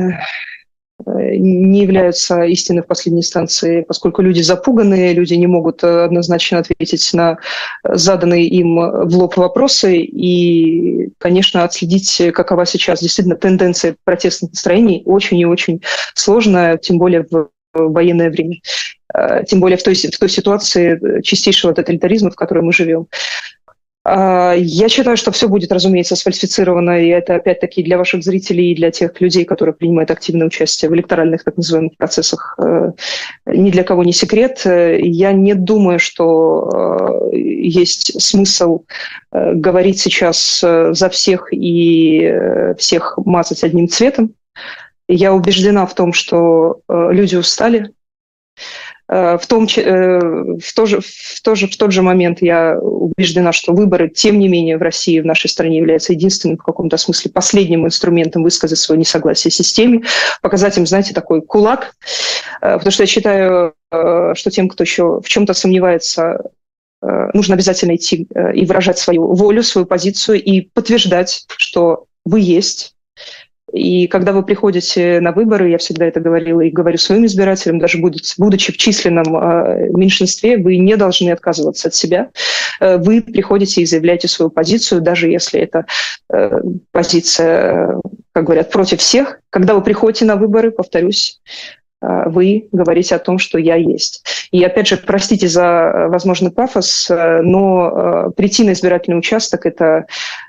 не являются истиной в последней инстанции, поскольку люди запуганные, люди не могут однозначно ответить на заданные им в лоб вопросы. И, конечно, отследить, какова сейчас действительно тенденция протестных настроений, очень и очень сложно, тем более в военное время. Тем более в той, в той ситуации чистейшего тоталитаризма, в которой мы живем. Я считаю, что все будет, разумеется, сфальсифицировано, и это, опять-таки, для ваших зрителей и для тех людей, которые принимают активное участие в электоральных, так называемых, процессах, ни для кого не секрет. Я не думаю, что есть смысл говорить сейчас за всех и всех мазать одним цветом. Я убеждена в том, что люди устали. В, том, в, то же, в, то же, в тот же момент я убеждена, что выборы, тем не менее, в России, в нашей стране являются единственным, в каком-то смысле, последним инструментом высказать свое несогласие с системе, показать им, знаете, такой кулак. Потому что я считаю, что тем, кто еще в чем-то сомневается, нужно обязательно идти и выражать свою волю, свою позицию и подтверждать, что вы есть. И когда вы приходите на выборы, я всегда это говорила и говорю своим избирателям, даже будучи в численном э, меньшинстве, вы не должны отказываться от себя. Э, вы приходите и заявляете свою позицию, даже если это э, позиция, как говорят, против всех. Когда вы приходите на выборы, повторюсь, э, вы говорите о том, что я есть. И опять же, простите за возможный пафос, э, но э, прийти на избирательный участок – это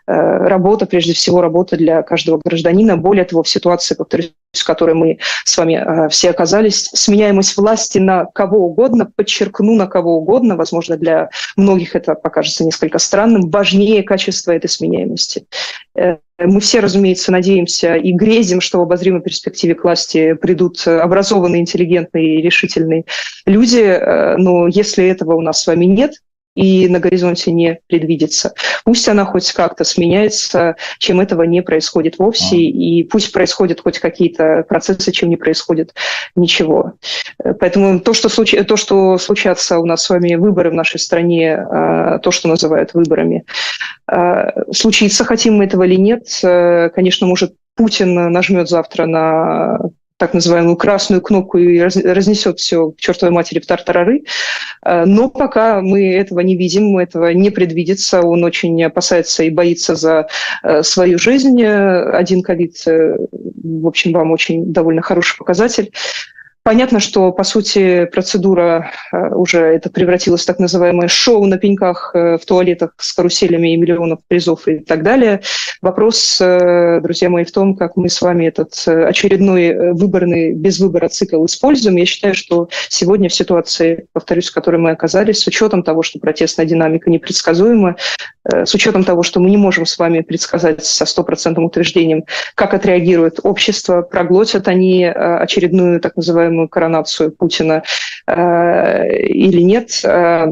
работа, прежде всего, работа для каждого гражданина. Более того, в ситуации, повторюсь, в которой мы с вами все оказались, сменяемость власти на кого угодно, подчеркну, на кого угодно, возможно, для многих это покажется несколько странным, важнее качество этой сменяемости. Мы все, разумеется, надеемся и грезим, что в обозримой перспективе к власти придут образованные, интеллигентные и решительные люди, но если этого у нас с вами нет, и на горизонте не предвидится. Пусть она хоть как-то сменяется, чем этого не происходит вовсе, и пусть происходят хоть какие-то процессы, чем не происходит ничего. Поэтому то, что, случ... то, что случатся у нас с вами выборы в нашей стране, то, что называют выборами, случится, хотим мы этого или нет, конечно, может, Путин нажмет завтра на так называемую красную кнопку и разнесет все к чертовой матери в тартарары. Но пока мы этого не видим, этого не предвидится. Он очень опасается и боится за свою жизнь. Один ковид, в общем, вам очень довольно хороший показатель. Понятно, что, по сути, процедура уже это превратилась в так называемое шоу на пеньках в туалетах с каруселями и миллионов призов и так далее. Вопрос, друзья мои, в том, как мы с вами этот очередной выборный без выбора цикл используем. Я считаю, что сегодня в ситуации, повторюсь, в которой мы оказались, с учетом того, что протестная динамика непредсказуема, с учетом того, что мы не можем с вами предсказать со стопроцентным утверждением, как отреагирует общество, проглотят они очередную так называемую коронацию Путина э, или нет, э,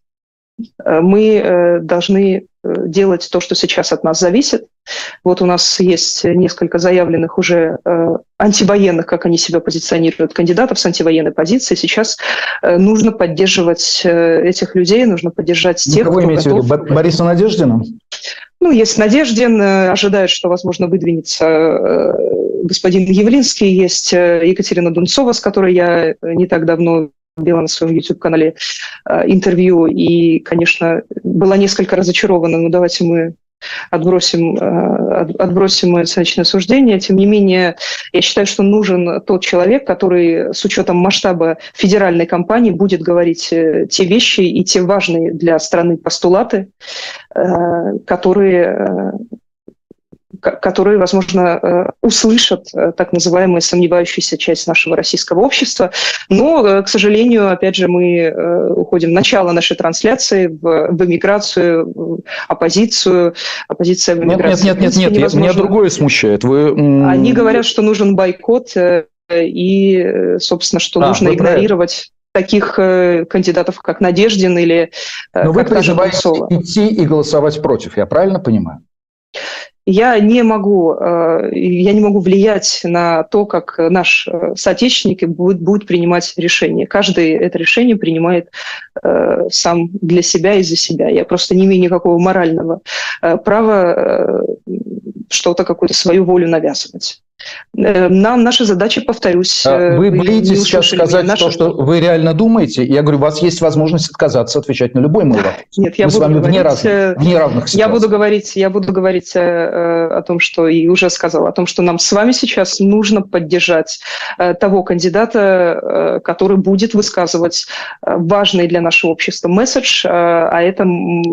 мы э, должны делать то, что сейчас от нас зависит. Вот у нас есть несколько заявленных уже э, антивоенных, как они себя позиционируют, кандидатов с антивоенной позицией. Сейчас э, нужно поддерживать э, этих людей, нужно поддержать тех,
ну, кого
кто
имеете
готов...
в виду? Бориса Надеждина?
Ну, есть Надеждин, ожидает, что, возможно, выдвинется господин Явлинский, есть Екатерина Дунцова, с которой я не так давно вела на своем YouTube-канале интервью, и, конечно, была несколько разочарована, но давайте мы отбросим, отбросим мое оценочное суждение. Тем не менее, я считаю, что нужен тот человек, который с учетом масштаба федеральной кампании будет говорить те вещи и те важные для страны постулаты, которые... которые, возможно, услышат так называемая сомневающаяся часть нашего российского общества. Но, к сожалению, опять же, мы уходим в начало нашей трансляции в, в эмиграцию, в оппозицию. Оппозиция в эмиграции.
Нет, нет, нет, нет, меня другое смущает. Вы...
Они говорят, что нужен бойкот и, собственно, что
а,
нужно игнорировать таких кандидатов, как Надеждин или
Но
как
вы призываете идти и голосовать против, я правильно понимаю?
Я не могу, я не могу влиять на то, как наш соотечественник будет, будет принимать решение. Каждый это решение принимает сам для себя и за себя. Я просто не имею никакого морального права что-то, какую-то свою волю навязывать. Нам наша задача, повторюсь...
Вы, вы боитесь сейчас сказать наша... то, что вы реально думаете? Я говорю, у вас есть возможность отказаться отвечать на любой мой вопрос.
Нет, я
Мы
буду
с вами
говорить,
вне равных, вне равных ситуаций.
Я буду говорить, я буду говорить э, о том, что и уже сказала, о том, что нам с вами сейчас нужно поддержать э, того кандидата, э, который будет высказывать э, важный для нашего общества месседж, э, а это,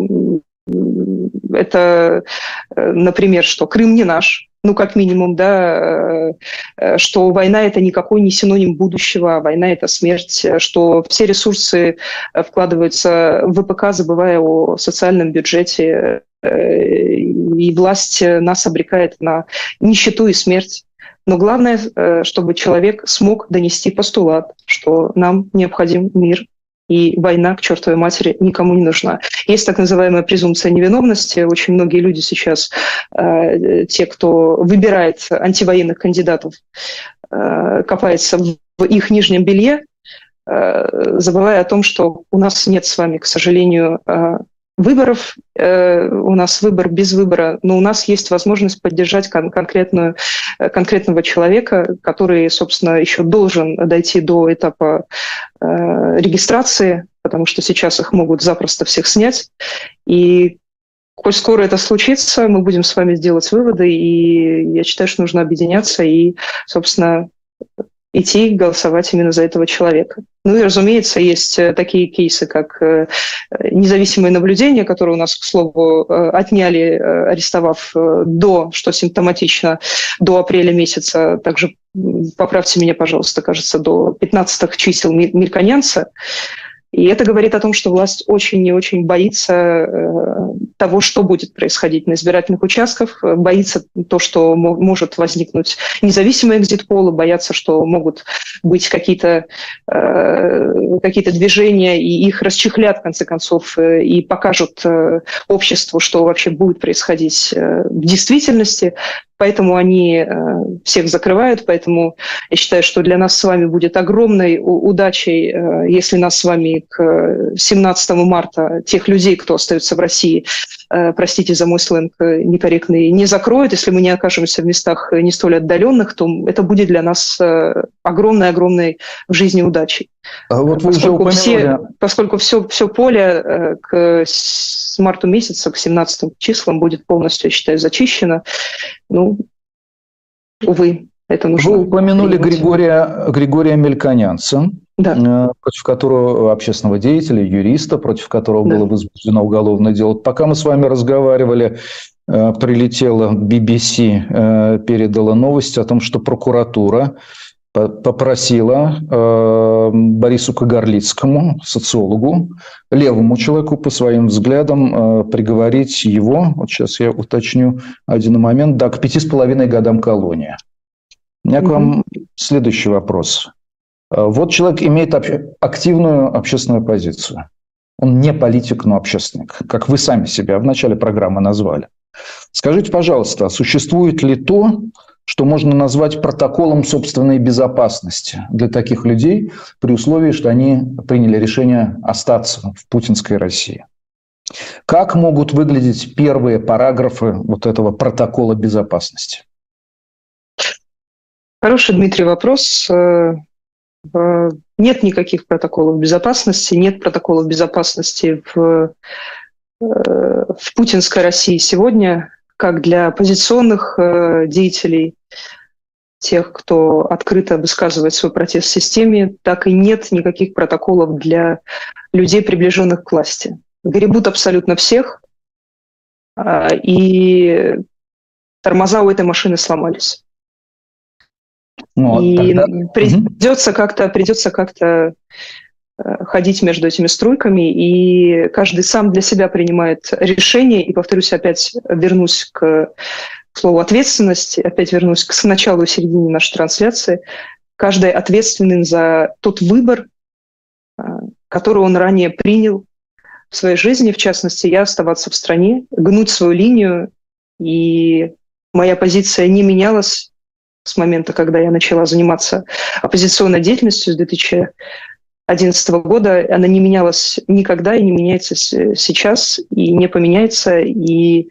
это, э, например, что Крым не наш. Ну, как минимум, да, что война – это никакой не синоним будущего, а война – это смерть, что все ресурсы вкладываются в ВПК, забывая о социальном бюджете, и власть нас обрекает на нищету и смерть. Но главное, чтобы человек смог донести постулат, что нам необходим мир, и война к чертовой матери никому не нужна. Есть так называемая презумпция невиновности. Очень многие люди сейчас, э, те, кто выбирает антивоенных кандидатов, э, копается в их нижнем белье, э, забывая о том, что у нас нет с вами, к сожалению, э, выборов, э, у нас выбор без выбора, но у нас есть возможность поддержать кон- конкретную, э, конкретного человека, который, собственно, еще должен дойти до этапа э, регистрации, потому что сейчас их могут запросто всех снять. И коль скоро это случится, мы будем с вами делать выводы, и я считаю, что нужно объединяться и, собственно, идти голосовать именно за этого человека. Ну и, разумеется, есть такие кейсы, как независимое наблюдение, которое у нас, к слову, отняли, арестовав до, что симптоматично, до апреля месяца, также, поправьте меня, пожалуйста, кажется, до пятнадцатых чисел Мельконянца. И это говорит о том, что власть очень и очень боится э, того, что будет происходить на избирательных участках, боится то, что мо- может возникнуть независимые экзит-полы, боятся, что могут быть какие-то, э, какие-то движения, и их расчехлят, в конце концов, э, и покажут э, обществу, что вообще будет происходить э, в действительности. Поэтому они э, всех закрывают, поэтому я считаю, что для нас с вами будет огромной у- удачей, э, если нас с вами к семнадцатому марта тех людей, кто остается в России, э, простите за мой сленг некорректный, не закроют. Если мы не окажемся в местах не столь отдаленных, то это будет для нас э, огромной-огромной в жизни удачей.
А вот вы
поскольку
уже
все, поскольку все, все поле э, к с марту месяца, к семнадцатым числам будет полностью, я считаю, зачищено. Ну, увы, это нужно.
Вы упомянули Григория, Григория Мельконянца,
да.
против которого общественного деятеля, юриста, против которого да. было возбуждено уголовное дело. Пока мы с вами разговаривали, прилетела би би си, передала новость о том, что прокуратура попросила э, Борису Кагарлицкому, социологу, левому человеку, по своим взглядам, э, приговорить его, вот сейчас я уточню один момент, да, к пяти с половиной годам колонии. У меня mm-hmm. к вам следующий вопрос. Вот человек имеет об- активную общественную позицию. Он не политик, но общественник, как вы сами себя в начале программы назвали. Скажите, пожалуйста, существует ли то, что можно назвать протоколом собственной безопасности для таких людей при условии, что они приняли решение остаться в путинской России? Как могут выглядеть первые параграфы вот этого протокола безопасности?
Хороший, Дмитрий, вопрос. Нет никаких протоколов безопасности, нет протоколов безопасности в, в путинской России сегодня, как для оппозиционных деятелей, тех, кто открыто высказывает свой протест в системе, так и нет никаких протоколов для людей, приближенных к власти. Гребут абсолютно всех, и тормоза у этой машины сломались. Ну, и тогда... придется, как-то, придется как-то ходить между этими струйками, и каждый сам для себя принимает решение. И, повторюсь, опять вернусь к слову ответственность, опять вернусь к началу и середине нашей трансляции. Каждый ответственен за тот выбор, который он ранее принял в своей жизни, в частности, я оставаться в стране, гнуть свою линию, и моя позиция не менялась с момента, когда я начала заниматься оппозиционной деятельностью с две тысячи одиннадцатого года. Она не менялась никогда и не меняется сейчас, и не поменяется. И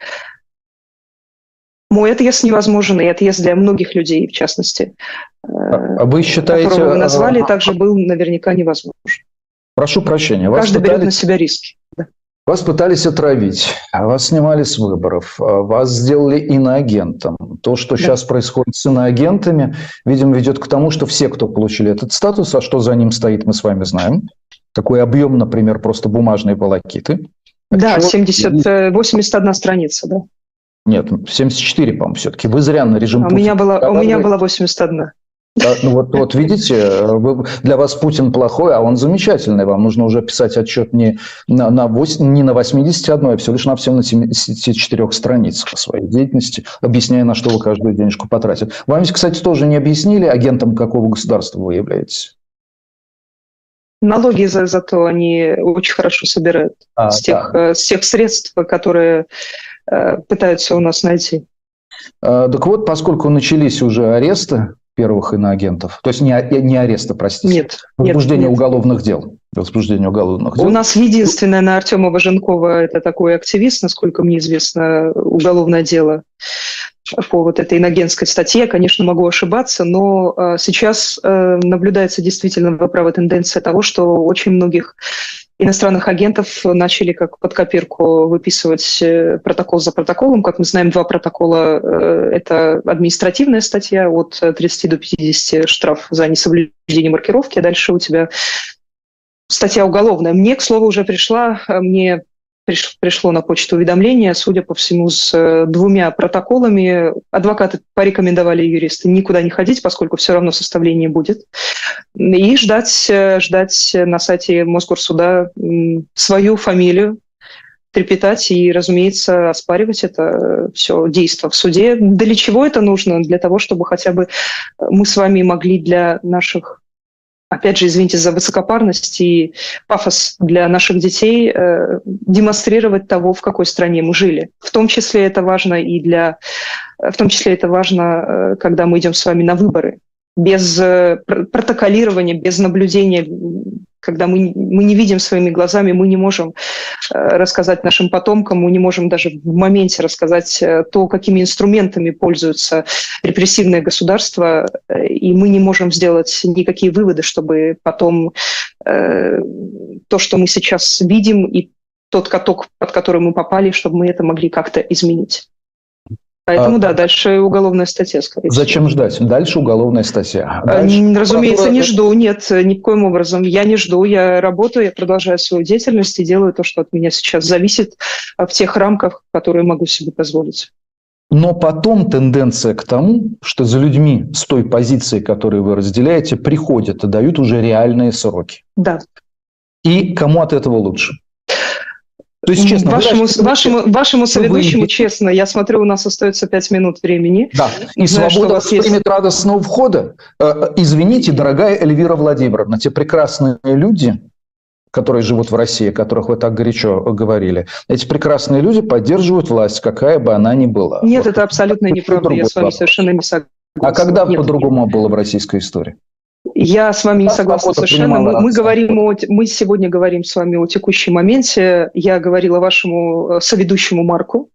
мой отъезд невозможен, и отъезд для многих людей, в частности,
а вы считаете,
которого вы назвали, также был наверняка невозможен.
Прошу прощения. Вас
Каждый
пытались...
берет на себя риски. Да.
Вас пытались отравить, вас снимали с выборов, вас сделали иноагентом. То, что да. сейчас происходит с иноагентами, видимо, ведет к тому, что все, кто получили этот статус, а что за ним стоит, мы с вами знаем. Такой объем, например, просто бумажные волокиты.
Да, семьдесят, восемьдесят одна страница, да.
Нет, семьдесят четыре, по-моему, все-таки. Вы зря на режим
а Путина. У меня была, у меня была восемьдесят одна.
Да, ну вот, вот видите, для вас Путин плохой, а он замечательный. Вам нужно уже писать отчет не на, на, восемь, не на восьмидесяти одной, а всего лишь на всем на семидесяти четырёх страницах о своей деятельности, объясняя, на что вы каждую денежку потратили. Вам ведь, кстати, тоже не объяснили, агентом какого государства вы являетесь?
Налоги за, зато они очень хорошо собирают а, с, тех, да. с тех средств, которые э, пытаются у нас найти.
А, так вот, поскольку начались уже аресты первых иноагентов, то есть не, не аресты, простите,
нет,
возбуждение
нет, нет.
уголовных дел. Возбуждение уголовных дел.
У нас единственное на Артема Женкова это такой активист, насколько мне известно, уголовное дело по вот этой иноагентской статье. Я, конечно, могу ошибаться, но э, сейчас э, наблюдается действительно, вы правы, тенденция того, что очень многих иностранных агентов начали как под копирку выписывать протокол за протоколом. Как мы знаем, два протокола – это административная статья от тридцати до пятидесяти штраф за несоблюдение маркировки, а дальше у тебя статья уголовная. Мне, к слову, уже пришла, мне пришло на почту уведомление, судя по всему, с двумя протоколами. Адвокаты порекомендовали юристы никуда не ходить, поскольку все равно составление будет. И ждать, ждать на сайте Мосгорсуда свою фамилию, трепетать и, разумеется, оспаривать это все действо в суде. Для чего это нужно? Для того, чтобы хотя бы мы с вами могли для наших, опять же, извините за высокопарность и пафос, для наших детей э, демонстрировать того, в какой стране мы жили. В том числе это важно и для, в том числе это важно, э, когда мы идем с вами на выборы. Без э, протоколирования, без наблюдения, когда мы, мы не видим своими глазами, мы не можем э, рассказать нашим потомкам, мы не можем даже в моменте рассказать э, то, какими инструментами пользуются репрессивное государство, э, и мы не можем сделать никакие выводы, чтобы потом э, то, что мы сейчас видим, и тот каток, под который мы попали, чтобы мы это могли как-то изменить. Поэтому, а, да, дальше уголовная статья, скорее всего.
Зачем ждать? Дальше уголовная статья. Дальше...
Разумеется, не жду, нет, никоим образом. Я не жду, я работаю, я продолжаю свою деятельность и делаю то, что от меня сейчас зависит в тех рамках, которые могу себе позволить.
Но потом тенденция к тому, что за людьми с той позиции, которую вы разделяете, приходят и дают уже реальные сроки.
Да.
И кому от этого лучше? То есть, честно,
вашему, вы, вашему, вашему соведущему, вы... честно, я смотрю, у нас остается пять минут времени.
Да, и знаю, свобода воспримет есть... радостного входа. Э, извините, дорогая Эльвира Владимировна, те прекрасные люди, которые живут в России, о которых вы так горячо говорили, эти прекрасные люди поддерживают власть, какая бы она ни была.
Нет, вот. Это абсолютно неправда, я с вами вопрос. Совершенно не согласна.
А когда Нет, по-другому нет. было в российской истории?
Я с вами не согласна совершенно. Мы, мы, говорим о, мы сегодня говорим с вами о текущем моменте. Я говорила вашему соведущему Марку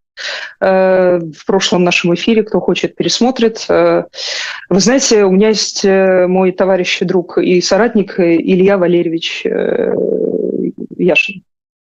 э, в прошлом нашем эфире. Кто хочет, пересмотрит. Э, вы знаете, у меня есть мой товарищ, друг и соратник Илья Валерьевич э, Яшин.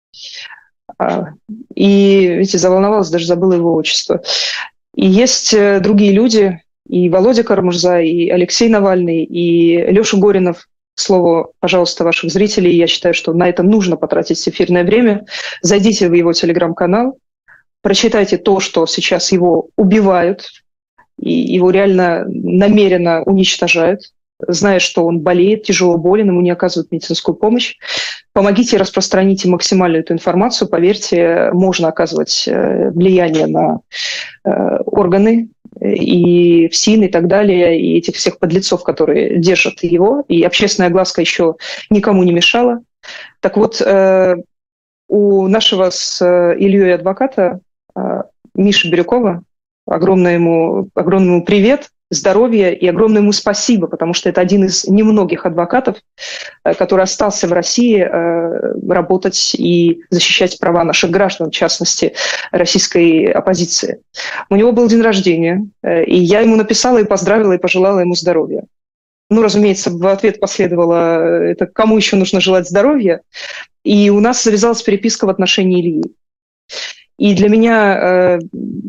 И, видите, заволновалась, даже забыла его отчество. И есть другие люди, и Володя Карамурза, и Алексей Навальный, и Леша Горинов. К слову, пожалуйста, ваших зрителей, я считаю, что на это нужно потратить эфирное время. Зайдите в его телеграм-канал, прочитайте то, что сейчас его убивают, и его реально намеренно уничтожают, зная, что он болеет, тяжело болен, ему не оказывают медицинскую помощь. Помогите, распространите максимально эту информацию. Поверьте, можно оказывать влияние на органы, и ФСИН, и так далее, и этих всех подлецов, которые держат его, и общественная огласка еще никому не мешала. Так вот, э, у нашего с Ильей адвоката э, Миши Бирюкова огромное ему, огромный ему привет, здоровья и огромное ему спасибо, потому что это один из немногих адвокатов, который остался в России работать и защищать права наших граждан, в частности, российской оппозиции. У него был день рождения, и я ему написала и поздравила, и пожелала ему здоровья. Ну, разумеется, в ответ последовало, это кому еще нужно желать здоровья, и у нас завязалась переписка в отношении Ильи. И для меня...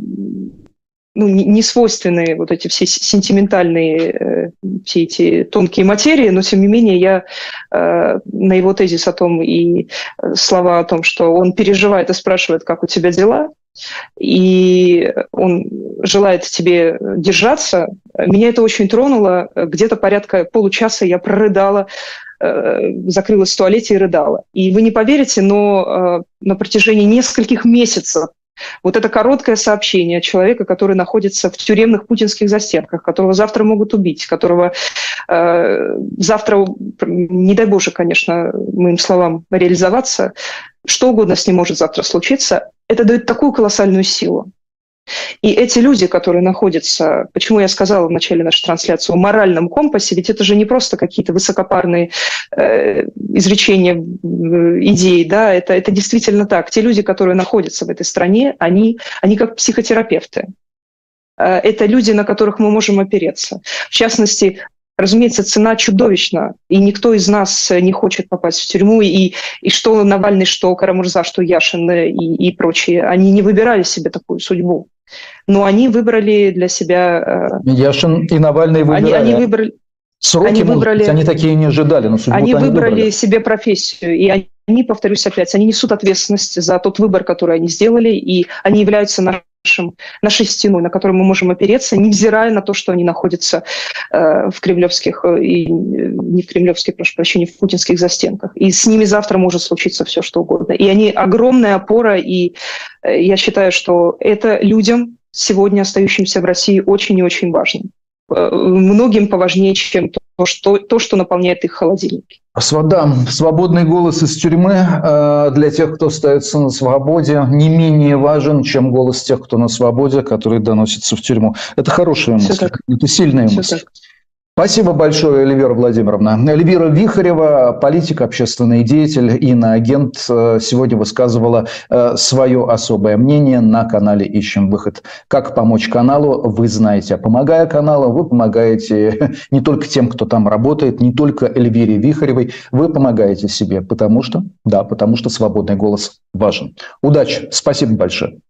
ну, не свойственны вот эти все сентиментальные, все эти тонкие материи, но, тем не менее, я э, на его тезис о том и слова о том, что он переживает и спрашивает, как у тебя дела, и он желает тебе держаться, меня это очень тронуло. Где-то порядка получаса я прорыдала, э, закрылась в туалете и рыдала. И вы не поверите, но э, на протяжении нескольких месяцев вот это короткое сообщение человека, который находится в тюремных путинских застенках, которого завтра могут убить, которого э, завтра, не дай Боже, конечно, моим словам, реализоваться, что угодно с ним может завтра случиться, это дает такую колоссальную силу. И эти люди, которые находятся, почему я сказала в начале нашей трансляции о моральном компасе, ведь это же не просто какие-то высокопарные э, изречения, э, идеи, да, это, это действительно так. Те люди, которые находятся в этой стране, они, они как психотерапевты. Э, это люди, на которых мы можем опереться. В частности, разумеется, цена чудовищна, и никто из нас не хочет попасть в тюрьму, и, и что Навальный, что Карамурза, что Яшин и, и прочие, они не выбирали себе такую судьбу. Но они выбрали для себя...
Яшин и Навальный выбирали.
Они, они выбрали...
Сроки,
они, выбрали,
быть, они такие не ожидали, но
они,
они
выбрали
выбрали
себе профессию, и они, они, повторюсь опять, они несут ответственность за тот выбор, который они сделали, и они являются нашим, нашей стеной, на которую мы можем опереться, невзирая на то, что они находятся э, в кремлевских, и не в кремлевских, прошу прощения, в путинских застенках. И с ними завтра может случиться все, что угодно. И они огромная опора, и э, я считаю, что это людям, сегодня остающимся в России, очень и очень важно. Многим поважнее, чем то, что, то, что наполняет их холодильники.
Да, свободный голос из тюрьмы э, для тех, кто остается на свободе, не менее важен, чем голос тех, кто на свободе, который доносится в тюрьму. Это хорошая мысль, это сильная Все мысль. Так. Спасибо большое, Эльвира Владимировна. Эльвира Вихарева, политик, общественный деятель, иноагент, сегодня высказывала свое особое мнение на канале «Ищем выход». Как помочь каналу, вы знаете. А помогая каналу, вы помогаете не только тем, кто там работает, не только Эльвире Вихаревой, вы помогаете себе, потому что, да, потому что свободный голос важен. Удачи, спасибо большое.